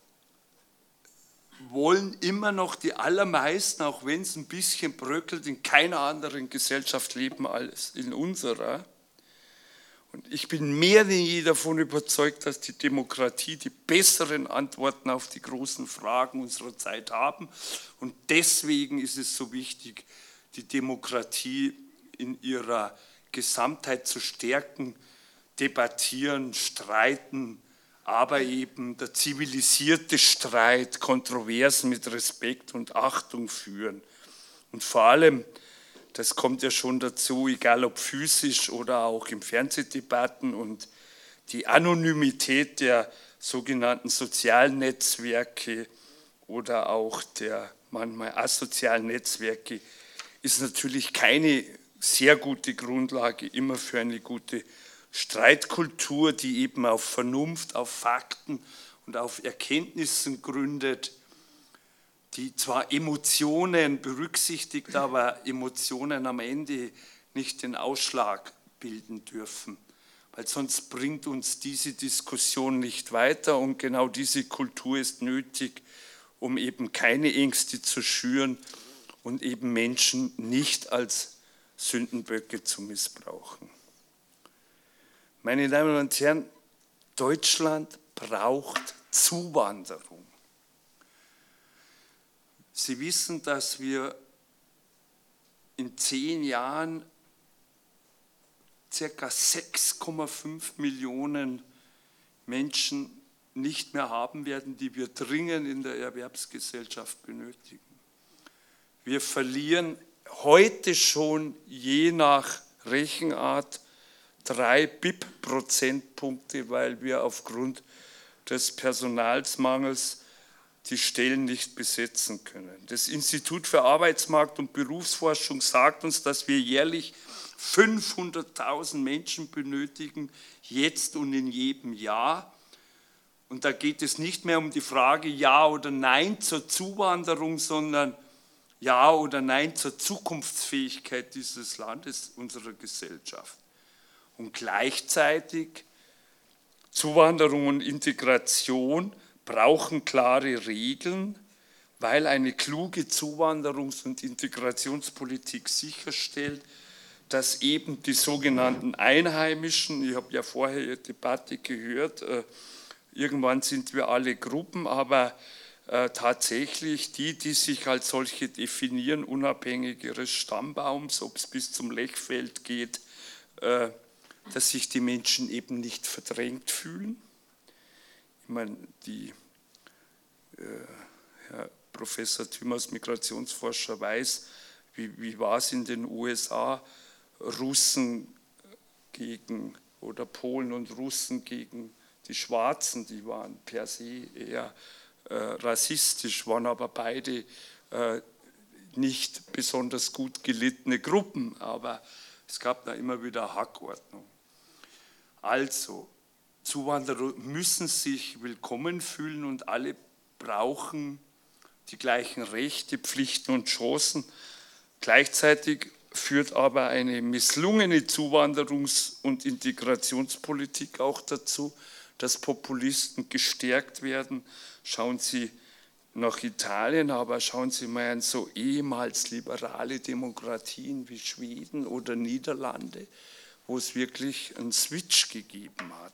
wollen immer noch die allermeisten, auch wenn es ein bisschen bröckelt, in keiner anderen Gesellschaft leben als in unserer. Und ich bin mehr denn je davon überzeugt, dass die Demokratie die besseren Antworten auf die großen Fragen unserer Zeit haben. Und deswegen ist es so wichtig, die Demokratie in ihrer Gesamtheit zu stärken, debattieren, streiten, aber eben der zivilisierte Streit, Kontroversen mit Respekt und Achtung führen. Und vor allem, das kommt ja schon dazu, egal ob physisch oder auch im Fernsehdebatten und die Anonymität der sogenannten sozialen Netzwerke oder auch der manchmal asozialen Netzwerke ist natürlich keine sehr gute Grundlage immer für eine gute Streitkultur, die eben auf Vernunft, auf Fakten und auf Erkenntnissen gründet, die zwar Emotionen berücksichtigt, aber Emotionen am Ende nicht den Ausschlag bilden dürfen, weil sonst bringt uns diese Diskussion nicht weiter und genau diese Kultur ist nötig, um eben keine Ängste zu schüren und eben Menschen nicht als Sündenböcke zu missbrauchen. Meine Damen und Herren, Deutschland braucht Zuwanderung. Sie wissen, dass wir in zehn Jahren circa sechs Komma fünf Millionen Menschen nicht mehr haben werden, die wir dringend in der Erwerbsgesellschaft benötigen. Wir verlieren heute schon je nach Rechenart drei B I P-Prozentpunkte, weil wir aufgrund des Personalsmangels die Stellen nicht besetzen können. Das Institut für Arbeitsmarkt- und Berufsforschung sagt uns, dass wir jährlich fünfhunderttausend Menschen benötigen, jetzt und in jedem Jahr. Und da geht es nicht mehr um die Frage Ja oder Nein zur Zuwanderung, sondern Ja oder Nein zur Zukunftsfähigkeit dieses Landes, unserer Gesellschaft. Und gleichzeitig Zuwanderung und Integration brauchen klare Regeln, weil eine kluge Zuwanderungs- und Integrationspolitik sicherstellt, dass eben die sogenannten Einheimischen, ich habe ja vorher die Debatte gehört, äh, irgendwann sind wir alle Gruppen, aber äh, tatsächlich die, die sich als solche definieren, unabhängig ihres Stammbaums, ob es bis zum Lechfeld geht, äh, dass sich die Menschen eben nicht verdrängt fühlen. Ich meine, die, äh, Herr Professor Thümmers, Migrationsforscher, weiß, wie, wie war es in den U S A, Russen gegen, oder Polen und Russen gegen die Schwarzen, die waren per se eher äh, rassistisch, waren aber beide äh, nicht besonders gut gelittene Gruppen, aber es gab da immer wieder Hackordnung. Also, Zuwanderer müssen sich willkommen fühlen und alle brauchen die gleichen Rechte, Pflichten und Chancen. Gleichzeitig führt aber eine misslungene Zuwanderungs- und Integrationspolitik auch dazu, dass Populisten gestärkt werden. Schauen Sie nach Italien, aber schauen Sie mal an so ehemals liberale Demokratien wie Schweden oder Niederlande, wo es wirklich einen Switch gegeben hat.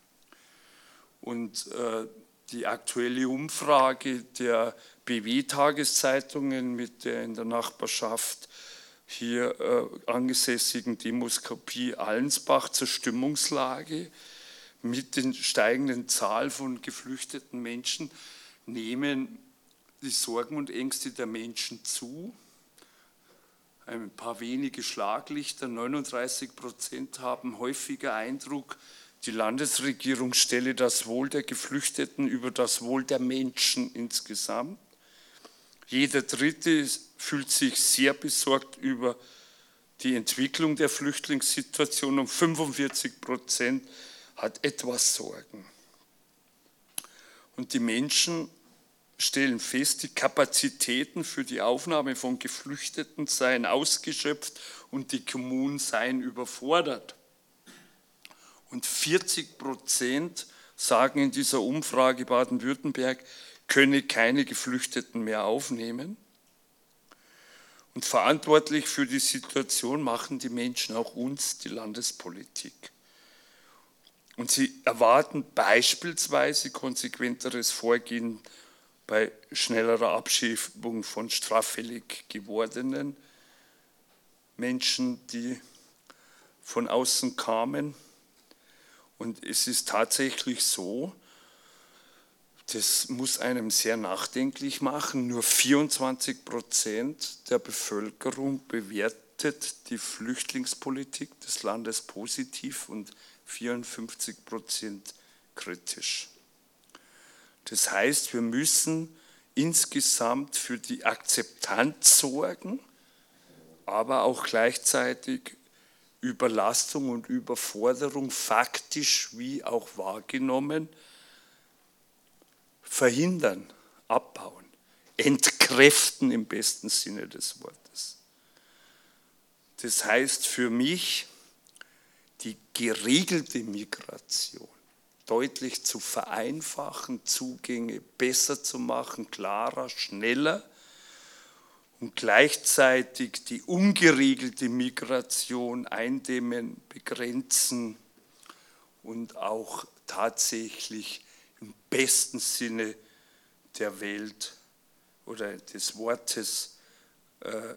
Und äh, die aktuelle Umfrage der B W-Tageszeitungen mit der in der Nachbarschaft hier äh, angesässigen Demoskopie Allensbach zur Stimmungslage mit den steigenden Zahl von geflüchteten Menschen nehmen die Sorgen und Ängste der Menschen zu. Ein paar wenige Schlaglichter, neununddreißig Prozent haben häufiger Eindruck, die Landesregierung stelle das Wohl der Geflüchteten über das Wohl der Menschen insgesamt. Jeder Dritte fühlt sich sehr besorgt über die Entwicklung der Flüchtlingssituation und fünfundvierzig Prozent hat etwas Sorgen. Und die Menschen stellen fest, die Kapazitäten für die Aufnahme von Geflüchteten seien ausgeschöpft und die Kommunen seien überfordert. Und vierzig Prozent sagen in dieser Umfrage, Baden-Württemberg könne keine Geflüchteten mehr aufnehmen. Und verantwortlich für die Situation machen die Menschen auch uns, die Landespolitik. Und sie erwarten beispielsweise konsequenteres Vorgehen bei schnellerer Abschiebung von straffällig gewordenen Menschen, die von außen kamen. Und es ist tatsächlich so, das muss einem sehr nachdenklich machen, nur vierundzwanzig Prozent der Bevölkerung bewertet die Flüchtlingspolitik des Landes positiv und vierundfünfzig Prozent kritisch. Das heißt, wir müssen insgesamt für die Akzeptanz sorgen, aber auch gleichzeitig Überlastung und Überforderung faktisch wie auch wahrgenommen verhindern, abbauen, entkräften im besten Sinne des Wortes. Das heißt für mich, die geregelte Migration deutlich zu vereinfachen, Zugänge besser zu machen, klarer, schneller und gleichzeitig die ungeregelte Migration eindämmen, begrenzen und auch tatsächlich im besten Sinne der Welt oder des Wortes äh,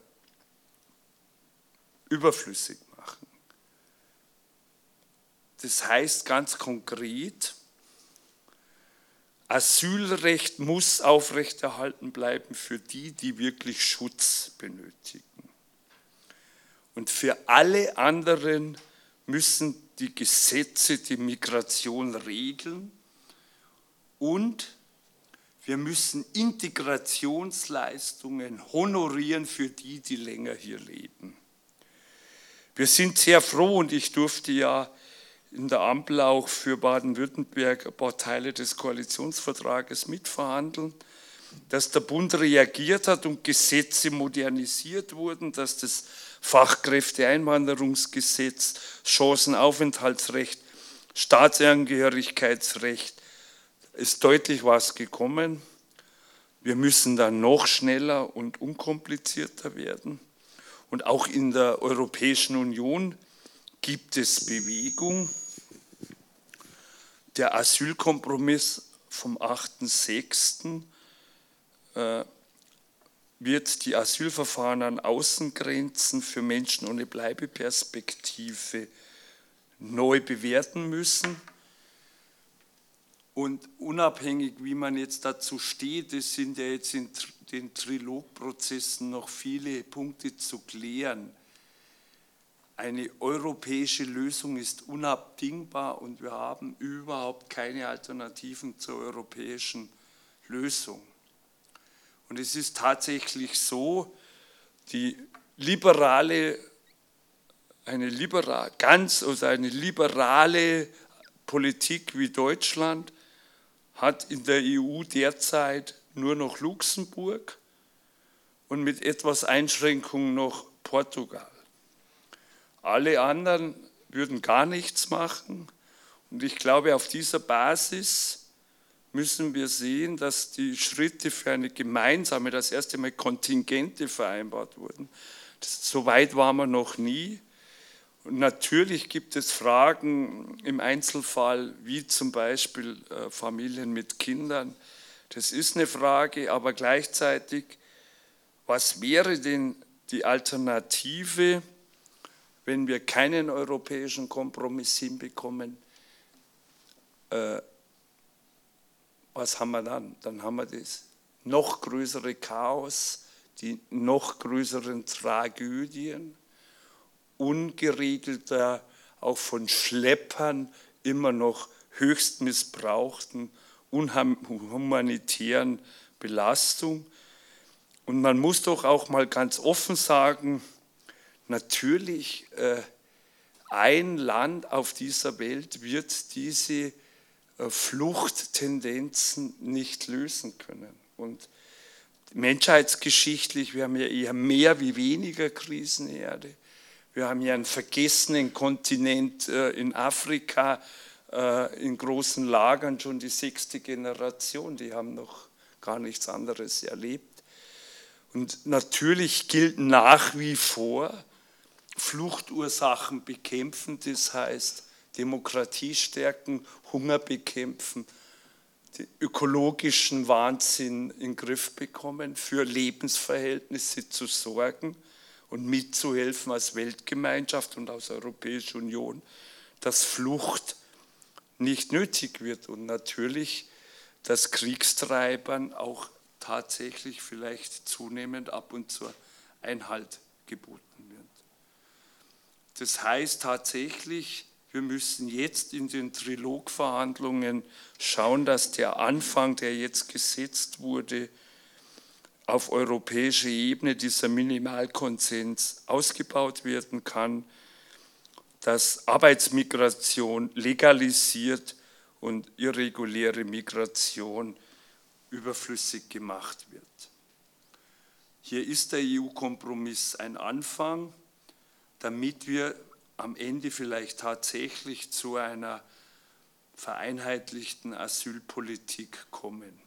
überflüssig machen. Das heißt ganz konkret, Asylrecht muss aufrechterhalten bleiben für die, die wirklich Schutz benötigen. Und für alle anderen müssen die Gesetze die Migration regeln und wir müssen Integrationsleistungen honorieren für die, die länger hier leben. Wir sind sehr froh und ich durfte ja in der Ampel auch für Baden-Württemberg ein paar Teile des Koalitionsvertrages mitverhandeln, dass der Bund reagiert hat und Gesetze modernisiert wurden, dass das Fachkräfteeinwanderungsgesetz, Chancenaufenthaltsrecht, Staatsangehörigkeitsrecht, ist deutlich was gekommen. Wir müssen dann noch schneller und unkomplizierter werden. Und auch in der Europäischen Union gibt es Bewegung. Der Asylkompromiss vom achten sechsten äh, wird die Asylverfahren an Außengrenzen für Menschen ohne Bleibeperspektive neu bewerten müssen. Und unabhängig, wie man jetzt dazu steht, es sind ja jetzt in den Trilogprozessen noch viele Punkte zu klären. Eine europäische Lösung ist unabdingbar und wir haben überhaupt keine Alternativen zur europäischen Lösung. Und es ist tatsächlich so, die liberale, eine liberale, ganz oder eine liberale Politik wie Deutschland hat in der E U derzeit nur noch Luxemburg und mit etwas Einschränkung noch Portugal. Alle anderen würden gar nichts machen und ich glaube, auf dieser Basis müssen wir sehen, dass die Schritte für eine gemeinsame, das erste Mal Kontingente vereinbart wurden. Das, so weit waren wir noch nie. Und natürlich gibt es Fragen im Einzelfall, wie zum Beispiel äh, Familien mit Kindern. Das ist eine Frage, aber gleichzeitig, was wäre denn die Alternative, wenn wir keinen europäischen Kompromiss hinbekommen? Äh, was haben wir dann? Dann haben wir das noch größere Chaos, die noch größeren Tragödien, ungeregelter, auch von Schleppern immer noch höchst missbrauchten, unhumanitären Belastung. Und man muss doch auch mal ganz offen sagen, natürlich, äh, ein Land auf dieser Welt wird diese äh, Fluchttendenzen nicht lösen können. Und menschheitsgeschichtlich, wir haben ja eher mehr wie weniger Krisenherde. Wir haben ja einen vergessenen Kontinent äh, in Afrika, äh, in großen Lagern schon die sechste Generation, die haben noch gar nichts anderes erlebt. Und natürlich gilt nach wie vor, Fluchtursachen bekämpfen, das heißt Demokratie stärken, Hunger bekämpfen, den ökologischen Wahnsinn in den Griff bekommen, für Lebensverhältnisse zu sorgen und mitzuhelfen als Weltgemeinschaft und als Europäische Union, dass Flucht nicht nötig wird und natürlich, dass Kriegstreibern auch tatsächlich vielleicht zunehmend ab und zu Einhalt geboten wird. Das heißt tatsächlich, wir müssen jetzt in den Trilogverhandlungen schauen, dass der Anfang, der jetzt gesetzt wurde, auf europäischer Ebene dieser Minimalkonsens ausgebaut werden kann, dass Arbeitsmigration legalisiert und irreguläre Migration überflüssig gemacht wird. Hier ist der E U-Kompromiss ein Anfang, damit wir am Ende vielleicht tatsächlich zu einer vereinheitlichten Asylpolitik kommen.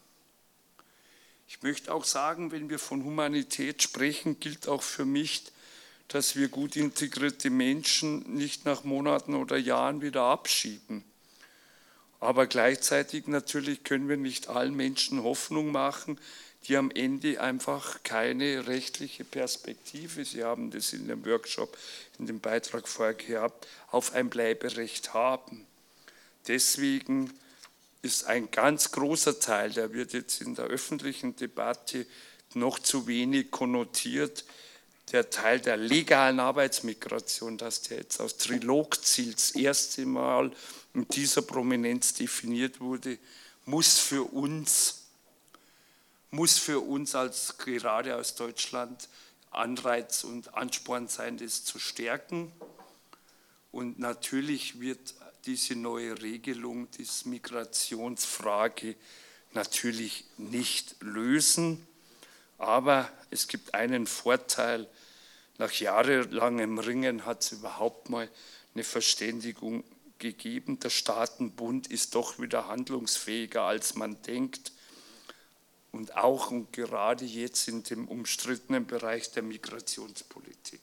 Ich möchte auch sagen, wenn wir von Humanität sprechen, gilt auch für mich, dass wir gut integrierte Menschen nicht nach Monaten oder Jahren wieder abschieben. Aber gleichzeitig natürlich können wir nicht allen Menschen Hoffnung machen, die am Ende einfach keine rechtliche Perspektive, Sie haben das in dem Workshop, in dem Beitrag vorher gehabt, auf ein Bleiberecht haben. Deswegen ist ein ganz großer Teil, der wird jetzt in der öffentlichen Debatte noch zu wenig konnotiert, der Teil der legalen Arbeitsmigration, dass der jetzt aus Trilogziel das erste Mal in dieser Prominenz definiert wurde, muss für uns, muss für uns als gerade aus Deutschland Anreiz und Ansporn sein, das zu stärken. Und natürlich wird diese neue Regelung, diese Migrationsfrage natürlich nicht lösen. Aber es gibt einen Vorteil, nach jahrelangem Ringen hat es überhaupt mal eine Verständigung gegeben. Der Staatenbund ist doch wieder handlungsfähiger, als man denkt. Und auch und gerade jetzt in dem umstrittenen Bereich der Migrationspolitik.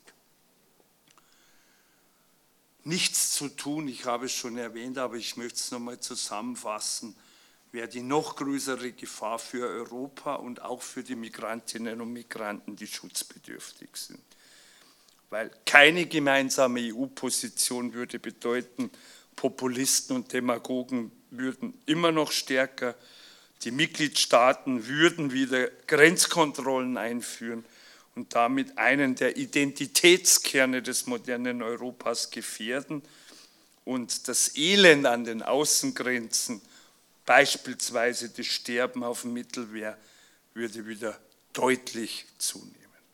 Nichts zu tun, ich habe es schon erwähnt, aber ich möchte es nochmal zusammenfassen, wäre die noch größere Gefahr für Europa und auch für die Migrantinnen und Migranten, die schutzbedürftig sind. Weil keine gemeinsame E U-Position würde bedeuten, Populisten und Demagogen würden immer noch stärker, die Mitgliedstaaten würden wieder Grenzkontrollen einführen und damit einen der Identitätskerne des modernen Europas gefährden und das Elend an den Außengrenzen, beispielsweise das Sterben auf dem Mittelmeer, würde wieder deutlich zunehmen.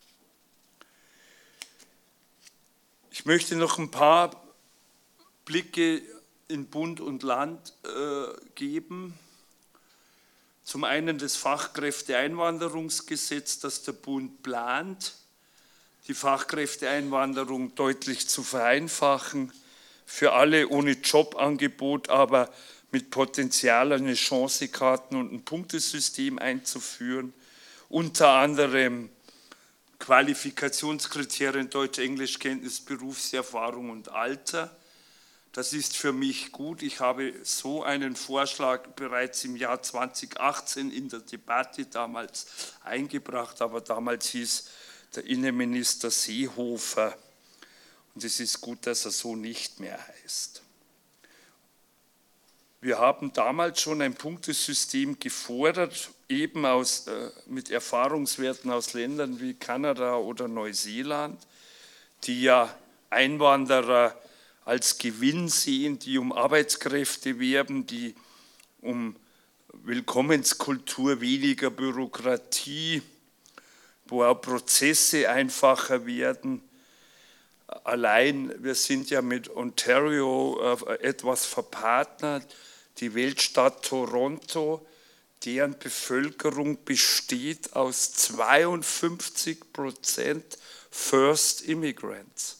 Ich möchte noch ein paar Blicke in Bund und Land äh, geben. Zum einen das Fachkräfteeinwanderungsgesetz, das der Bund plant, die Fachkräfteeinwanderung deutlich zu vereinfachen, für alle ohne Jobangebot, aber mit Potenzial eine Chancekarten und ein Punktesystem einzuführen, unter anderem Qualifikationskriterien Deutsch, Englischkenntnis, Berufserfahrung und Alter. Das ist für mich gut. Ich habe so einen Vorschlag bereits im Jahr zweitausendachtzehn in der Debatte damals eingebracht, aber damals hieß der Innenminister Seehofer, und es ist gut, dass er so nicht mehr heißt. Wir haben damals schon ein Punktesystem gefordert, eben aus, äh, mit Erfahrungswerten aus Ländern wie Kanada oder Neuseeland, die ja Einwanderer als Gewinn sehen, die um Arbeitskräfte werben, die um Willkommenskultur, weniger Bürokratie, wo auch Prozesse einfacher werden. Allein, wir sind ja mit Ontario äh, etwas verpartnert, die Weltstadt Toronto, deren Bevölkerung besteht aus zweiundfünfzig Prozent First Immigrants.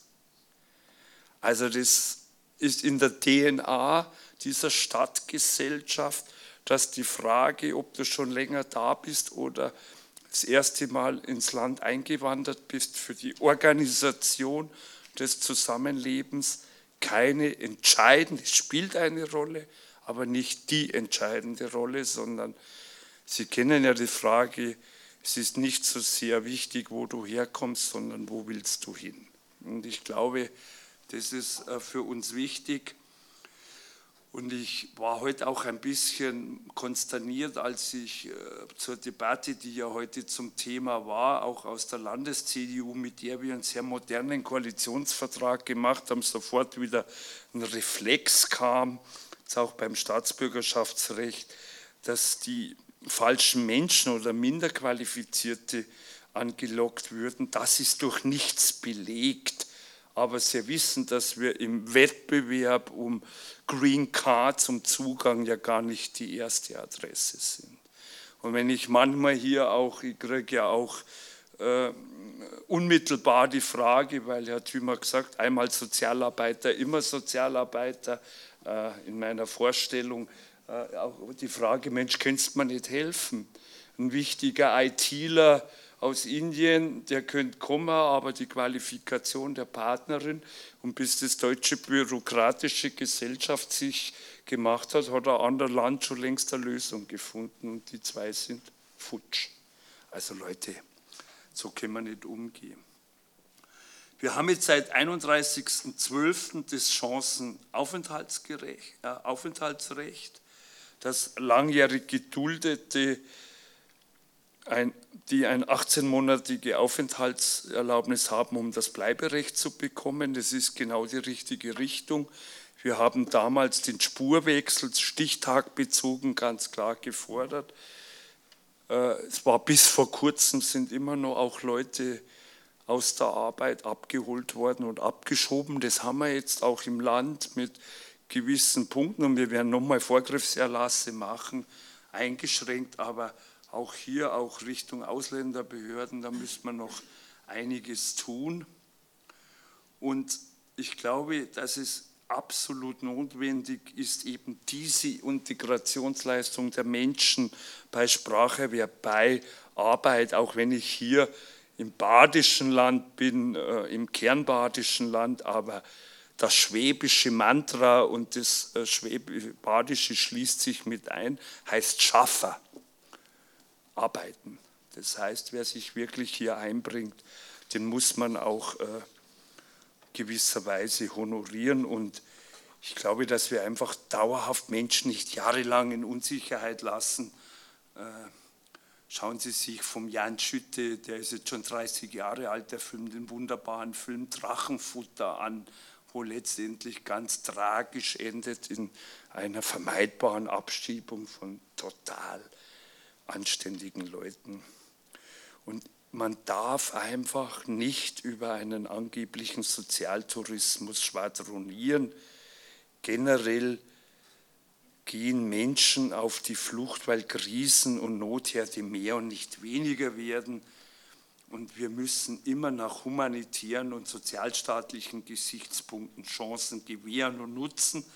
Also das ist in der D N A dieser Stadtgesellschaft, dass die Frage, ob du schon länger da bist oder das erste Mal ins Land eingewandert bist, für die Organisation des Zusammenlebens keine entscheidende, es spielt eine Rolle, aber nicht die entscheidende Rolle, sondern Sie kennen ja die Frage, es ist nicht so sehr wichtig, wo du herkommst, sondern wo willst du hin. Und ich glaube, das ist für uns wichtig. Und ich war heute auch ein bisschen konsterniert, als ich zur Debatte, die ja heute zum Thema war, auch aus der Landes-C D U, mit der wir einen sehr modernen Koalitionsvertrag gemacht haben, sofort wieder ein Reflex kam, jetzt auch beim Staatsbürgerschaftsrecht, dass die falschen Menschen oder Minderqualifizierte angelockt würden. Das ist durch nichts belegt. Aber Sie wissen, dass wir im Wettbewerb um Green Cards, um Zugang ja gar nicht die erste Adresse sind. Und wenn ich manchmal hier auch, ich kriege ja auch äh, unmittelbar die Frage, weil Herr Thümer gesagt, einmal Sozialarbeiter, immer Sozialarbeiter, äh, in meiner Vorstellung, äh, auch die Frage, Mensch, könntest du mir nicht helfen? Ein wichtiger ITler aus Indien, der könnte kommen, aber die Qualifikation der Partnerin, und bis das deutsche bürokratische Gesellschaft sich gemacht hat, hat ein anderes Land schon längst eine Lösung gefunden und die zwei sind futsch. Also Leute, so können wir nicht umgehen. Wir haben jetzt seit einunddreißigsten zwölften das Chancenaufenthaltsrecht, das langjährig Geduldete, ein, die eine achtzehnmonatige Aufenthaltserlaubnis haben, um das Bleiberecht zu bekommen. Das ist genau die richtige Richtung. Wir haben damals den Spurwechsel stichtagbezogen ganz klar gefordert. Es war bis vor kurzem, sind immer noch auch Leute aus der Arbeit abgeholt worden und abgeschoben. Das haben wir jetzt auch im Land mit gewissen Punkten, und wir werden nochmal Vorgriffserlasse machen, eingeschränkt, aber auch hier, auch Richtung Ausländerbehörden, da müssen wir noch einiges tun. Und ich glaube, dass es absolut notwendig ist, eben diese Integrationsleistung der Menschen bei Spracherwerb, bei Arbeit, auch wenn ich hier im badischen Land bin, äh, im kernbadischen Land, aber das schwäbische Mantra und das äh, schwäbisch-badische schließt sich mit ein, heißt Schaffer. Arbeiten. Das heißt, wer sich wirklich hier einbringt, den muss man auch äh, gewisserweise honorieren. Und ich glaube, dass wir einfach dauerhaft Menschen nicht jahrelang in Unsicherheit lassen. Äh, schauen Sie sich vom Jan Schütte, der ist jetzt schon dreißig Jahre alt, der Film, den wunderbaren Film Drachenfutter an, wo letztendlich ganz tragisch endet in einer vermeidbaren Abschiebung von total anständigen Leuten. Und man darf einfach nicht über einen angeblichen Sozialtourismus schwadronieren. Generell gehen Menschen auf die Flucht, weil Krisen und Notherde mehr und nicht weniger werden. Und wir müssen immer nach humanitären und sozialstaatlichen Gesichtspunkten Chancen gewähren und nutzen.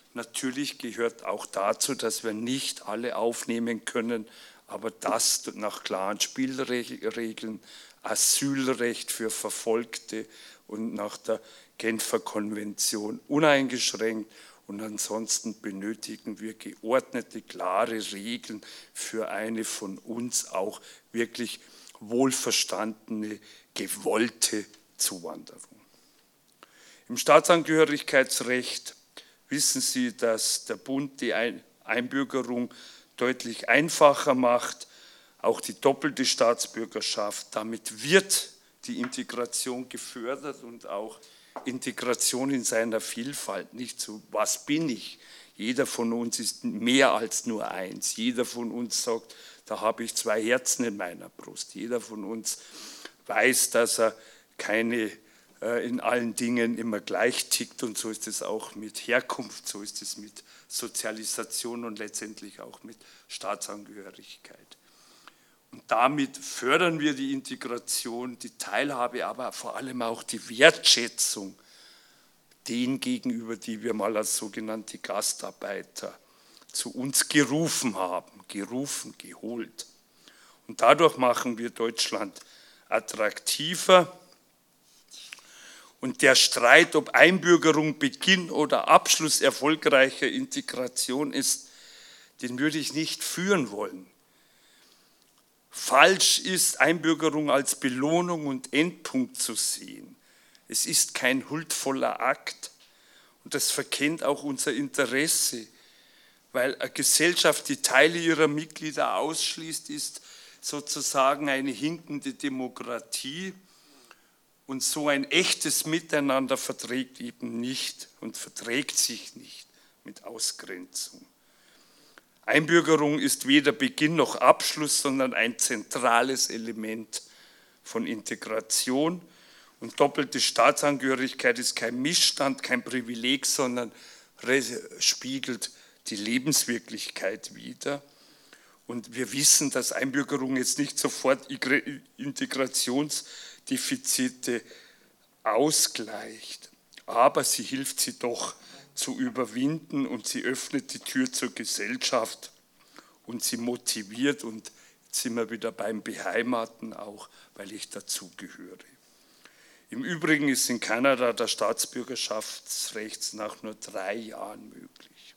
Natürlich gehört auch dazu, dass wir nicht alle aufnehmen können, aber das nach klaren Spielregeln, Asylrecht für Verfolgte und nach der Genfer Konvention uneingeschränkt. Und ansonsten benötigen wir geordnete, klare Regeln für eine von uns auch wirklich wohlverstandene, gewollte Zuwanderung. Im Staatsangehörigkeitsrecht wissen Sie, dass der Bund die Einbürgerung deutlich einfacher macht, auch die doppelte Staatsbürgerschaft. Damit wird die Integration gefördert und auch Integration in seiner Vielfalt, nicht so, was bin ich? Jeder von uns ist mehr als nur eins. Jeder von uns sagt, da habe ich zwei Herzen in meiner Brust. Jeder von uns weiß, dass er keine äh, in allen Dingen immer gleich tickt, und so ist es auch mit Herkunft, so ist es mit Sozialisation und letztendlich auch mit Staatsangehörigkeit. Und damit fördern wir die Integration, die Teilhabe, aber vor allem auch die Wertschätzung denen gegenüber, die wir mal als sogenannte Gastarbeiter zu uns gerufen haben, gerufen, geholt. Und dadurch machen wir Deutschland attraktiver. Und der Streit, ob Einbürgerung Beginn oder Abschluss erfolgreicher Integration ist, den würde ich nicht führen wollen. Falsch ist, Einbürgerung als Belohnung und Endpunkt zu sehen. Es ist kein huldvoller Akt und das verkennt auch unser Interesse, weil eine Gesellschaft, die Teile ihrer Mitglieder ausschließt, ist sozusagen eine hinkende Demokratie, und so ein echtes Miteinander verträgt eben nicht und verträgt sich nicht mit Ausgrenzung. Einbürgerung ist weder Beginn noch Abschluss, sondern ein zentrales Element von Integration. Und doppelte Staatsangehörigkeit ist kein Missstand, kein Privileg, sondern spiegelt die Lebenswirklichkeit wider. Und wir wissen, dass Einbürgerung jetzt nicht sofort Integrationsdefizite ausgleicht, aber sie hilft sie doch zu überwinden und sie öffnet die Tür zur Gesellschaft und sie motiviert, und jetzt sind wir wieder beim Beheimaten auch, weil ich dazugehöre. Im Übrigen ist in Kanada das Staatsbürgerschaftsrecht nach nur drei Jahren möglich.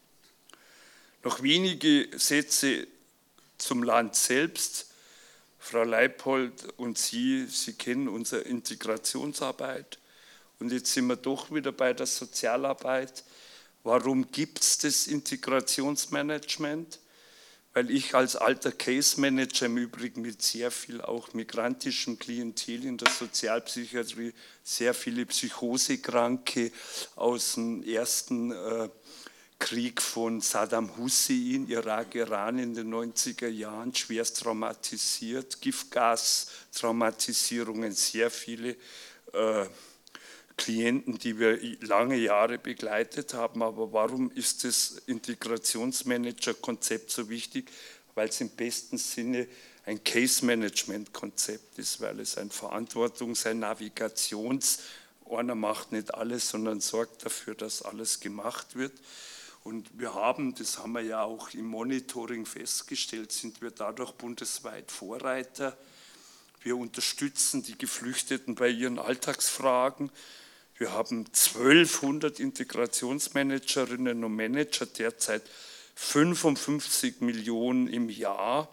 Noch wenige Sätze zum Land selbst. Frau Leipold und Sie, Sie kennen unsere Integrationsarbeit. Und jetzt sind wir doch wieder bei der Sozialarbeit. Warum gibt es das Integrationsmanagement? Weil ich als alter Case Manager im Übrigen mit sehr viel auch migrantischem Klientel in der Sozialpsychiatrie, sehr viele Psychosekranke aus dem ersten äh, Krieg von Saddam Hussein, Irak, Iran in den neunziger Jahren, schwerst traumatisiert, Giftgas-Traumatisierungen, sehr viele äh, Klienten, die wir lange Jahre begleitet haben. Aber warum ist das Integrationsmanager-Konzept so wichtig? Weil es im besten Sinne ein Case-Management-Konzept ist, weil es ein Verantwortungs-, ein Navigations-, einer macht nicht alles, sondern sorgt dafür, dass alles gemacht wird. Und wir haben, das haben wir ja auch im Monitoring festgestellt, sind wir dadurch bundesweit Vorreiter. Wir unterstützen die Geflüchteten bei ihren Alltagsfragen. Wir haben zwölfhundert Integrationsmanagerinnen und Manager, derzeit fünfundfünfzig Millionen im Jahr.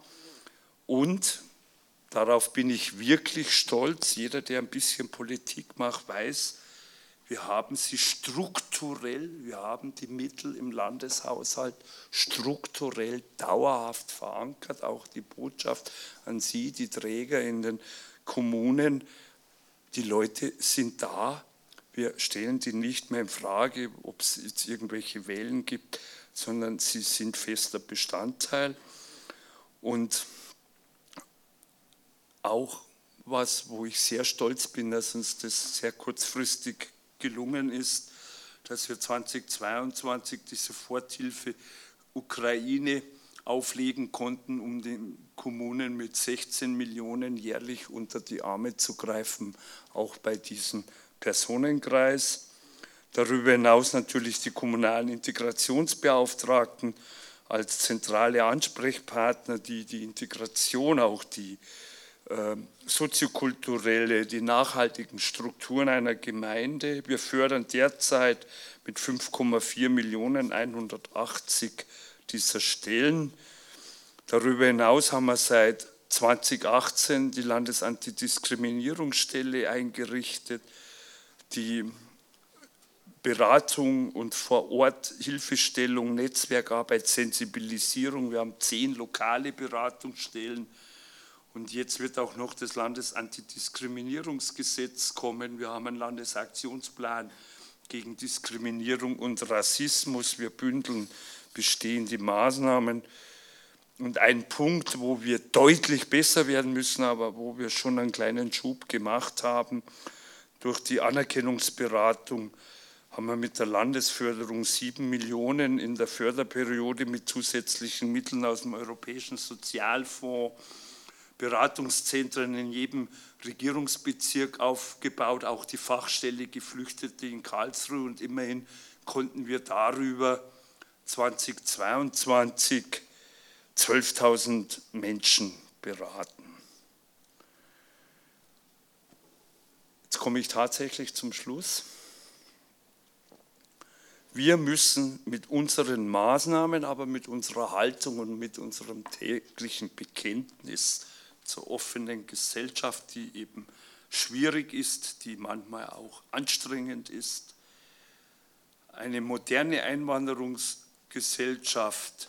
Und darauf bin ich wirklich stolz. Jeder, der ein bisschen Politik macht, weiß, wir haben sie strukturell, wir haben die Mittel im Landeshaushalt strukturell dauerhaft verankert. Auch die Botschaft an Sie, die Träger in den Kommunen, die Leute sind da. Wir stellen die nicht mehr in Frage, ob es jetzt irgendwelche Wellen gibt, sondern sie sind fester Bestandteil. Und auch was, wo ich sehr stolz bin, dass uns das sehr kurzfristig gelungen ist, dass wir zweitausendzweiundzwanzig die Soforthilfe Ukraine auflegen konnten, um den Kommunen mit sechzehn Millionen jährlich unter die Arme zu greifen, auch bei diesem Personenkreis. Darüber hinaus natürlich die kommunalen Integrationsbeauftragten als zentrale Ansprechpartner, die die Integration, auch die äh, soziokulturelle, die nachhaltigen Strukturen einer Gemeinde. Wir fördern derzeit mit fünf Komma vier Millionen hundertachtzig dieser Stellen. Darüber hinaus haben wir seit zweitausendachtzehn die Landesantidiskriminierungsstelle eingerichtet, die Beratung und vor Ort Hilfestellung, Netzwerkarbeit, Sensibilisierung. Wir haben zehn lokale Beratungsstellen und jetzt wird auch noch das Landesantidiskriminierungsgesetz kommen. Wir haben einen Landesaktionsplan gegen Diskriminierung und Rassismus. Wir bündeln bestehende Maßnahmen. Und ein Punkt, wo wir deutlich besser werden müssen, aber wo wir schon einen kleinen Schub gemacht haben, durch die Anerkennungsberatung haben wir mit der Landesförderung sieben Millionen in der Förderperiode mit zusätzlichen Mitteln aus dem Europäischen Sozialfonds, Beratungszentren in jedem Regierungsbezirk aufgebaut, auch die Fachstelle Geflüchtete in Karlsruhe, und immerhin konnten wir darüber zweitausendzweiundzwanzig zwölftausend Menschen beraten. Jetzt komme ich tatsächlich zum Schluss. Wir müssen mit unseren Maßnahmen, aber mit unserer Haltung und mit unserem täglichen Bekenntnis zur offenen Gesellschaft, die eben schwierig ist, die manchmal auch anstrengend ist, eine moderne Einwanderungsgesellschaft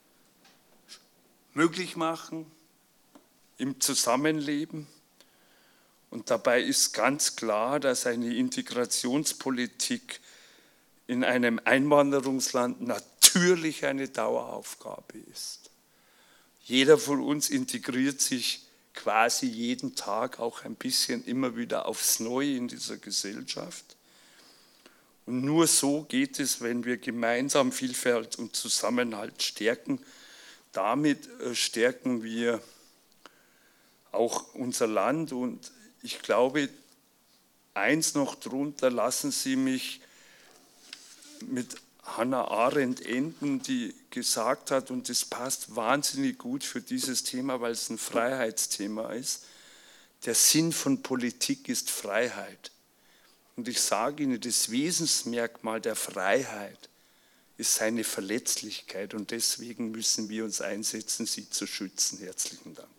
möglich machen im Zusammenleben. Und dabei ist ganz klar, dass eine Integrationspolitik in einem Einwanderungsland natürlich eine Daueraufgabe ist. Jeder von uns integriert sich quasi jeden Tag auch ein bisschen immer wieder aufs Neue in dieser Gesellschaft. Und nur so geht es, wenn wir gemeinsam Vielfalt und Zusammenhalt stärken. Damit stärken wir auch unser Land. Und ich glaube, eins noch drunter, lassen Sie mich mit Hannah Arendt enden, die gesagt hat, und das passt wahnsinnig gut für dieses Thema, weil es ein Freiheitsthema ist: Der Sinn von Politik ist Freiheit. Und ich sage Ihnen, das Wesensmerkmal der Freiheit ist seine Verletzlichkeit, und deswegen müssen wir uns einsetzen, sie zu schützen. Herzlichen Dank.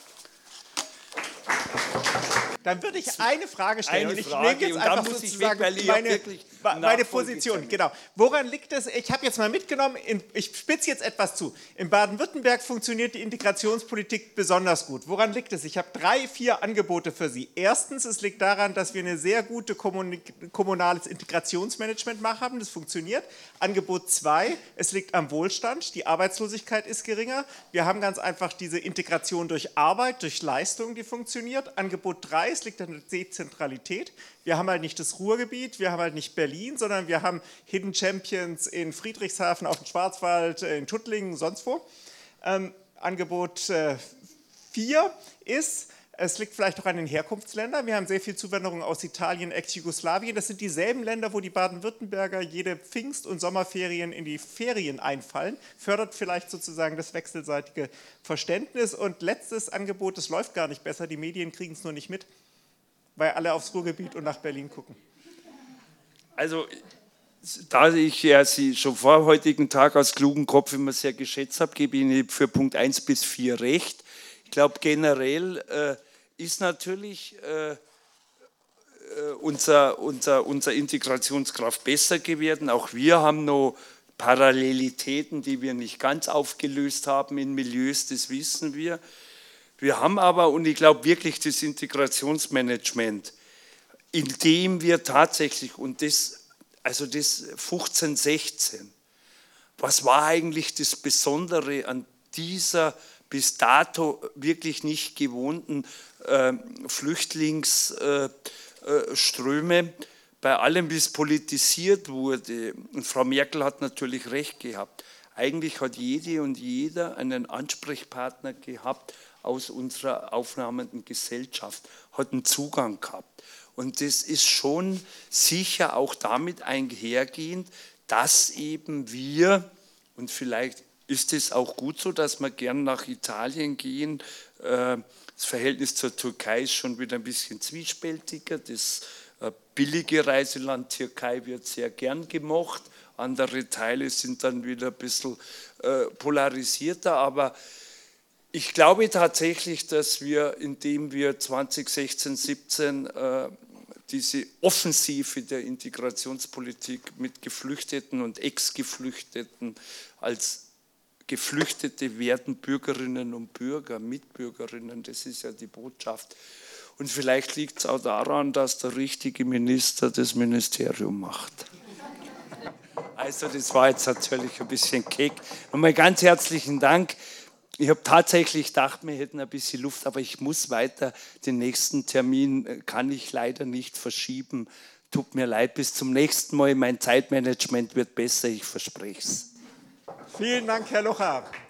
Dann würde ich eine Frage stellen. Eine und ich Frage, nehme jetzt und einfach dann muss ich sozusagen weg, weil ich meine, wirklich meine Position. Genau. Woran liegt es? Ich habe jetzt mal mitgenommen, in, ich spitze jetzt etwas zu. In Baden-Württemberg funktioniert die Integrationspolitik besonders gut. Woran liegt es? Ich habe drei, vier Angebote für Sie. Erstens, es liegt daran, dass wir eine sehr gute kommunales Integrationsmanagement haben. Das funktioniert. Angebot zwei, es liegt am Wohlstand. Die Arbeitslosigkeit ist geringer. Wir haben ganz einfach diese Integration durch Arbeit, durch Leistung, die funktioniert. Angebot drei, es liegt an der Dezentralität. Wir haben halt nicht das Ruhrgebiet, wir haben halt nicht Berlin, sondern wir haben Hidden Champions in Friedrichshafen, auf dem Schwarzwald, in Tuttlingen, sonst wo. Ähm, Angebot vier äh, ist, es liegt vielleicht auch an den Herkunftsländern. Wir haben sehr viel Zuwanderung aus Italien, Ex-Jugoslawien. Das sind dieselben Länder, wo die Baden-Württemberger jede Pfingst- und Sommerferien in die Ferien einfallen. Fördert vielleicht sozusagen das wechselseitige Verständnis. Und letztes Angebot, das läuft gar nicht besser. Die Medien kriegen es nur nicht mit, weil alle aufs Ruhrgebiet und nach Berlin gucken. Also, da ich ja Sie schon vor heutigen Tag als klugen Kopf immer sehr geschätzt habe, gebe ich Ihnen für Punkt eins bis vier recht. Ich glaube, generell äh, ist natürlich äh, unser, unser, unser Integrationskraft besser geworden. Auch wir haben noch Parallelitäten, die wir nicht ganz aufgelöst haben in Milieus, das wissen wir. Wir haben aber, und ich glaube wirklich, das Integrationsmanagement, indem wir tatsächlich, und das, also das fünfzehn, sechzehn, was war eigentlich das Besondere an dieser bis dato wirklich nicht gewohnten äh, Flüchtlingsströme, äh, bei allem, wie es politisiert wurde? Und Frau Merkel hat natürlich recht gehabt. Eigentlich hat jede und jeder einen Ansprechpartner gehabt aus unserer aufnahmenden Gesellschaft, hat einen Zugang gehabt. Und das ist schon sicher auch damit einhergehend, dass eben wir, und vielleicht ist es auch gut so, dass wir gern nach Italien gehen. Das Verhältnis zur Türkei ist schon wieder ein bisschen zwiespältiger. Das billige Reiseland Türkei wird sehr gern gemocht. Andere Teile sind dann wieder ein bisschen polarisierter. Aber ich glaube tatsächlich, dass wir, indem wir zwanzig sechzehn, siebzehn diese Offensive der Integrationspolitik mit Geflüchteten und Ex-Geflüchteten als Geflüchtete werden Bürgerinnen und Bürger, Mitbürgerinnen, das ist ja die Botschaft. Und vielleicht liegt es auch daran, dass der richtige Minister das Ministerium macht. Also das war jetzt natürlich ein bisschen keck. Nochmal ganz herzlichen Dank. Ich habe tatsächlich gedacht, wir hätten ein bisschen Luft, aber ich muss weiter. Den nächsten Termin kann ich leider nicht verschieben. Tut mir leid, bis zum nächsten Mal. Mein Zeitmanagement wird besser, ich verspreche es. Vielen Dank, Herr Locher.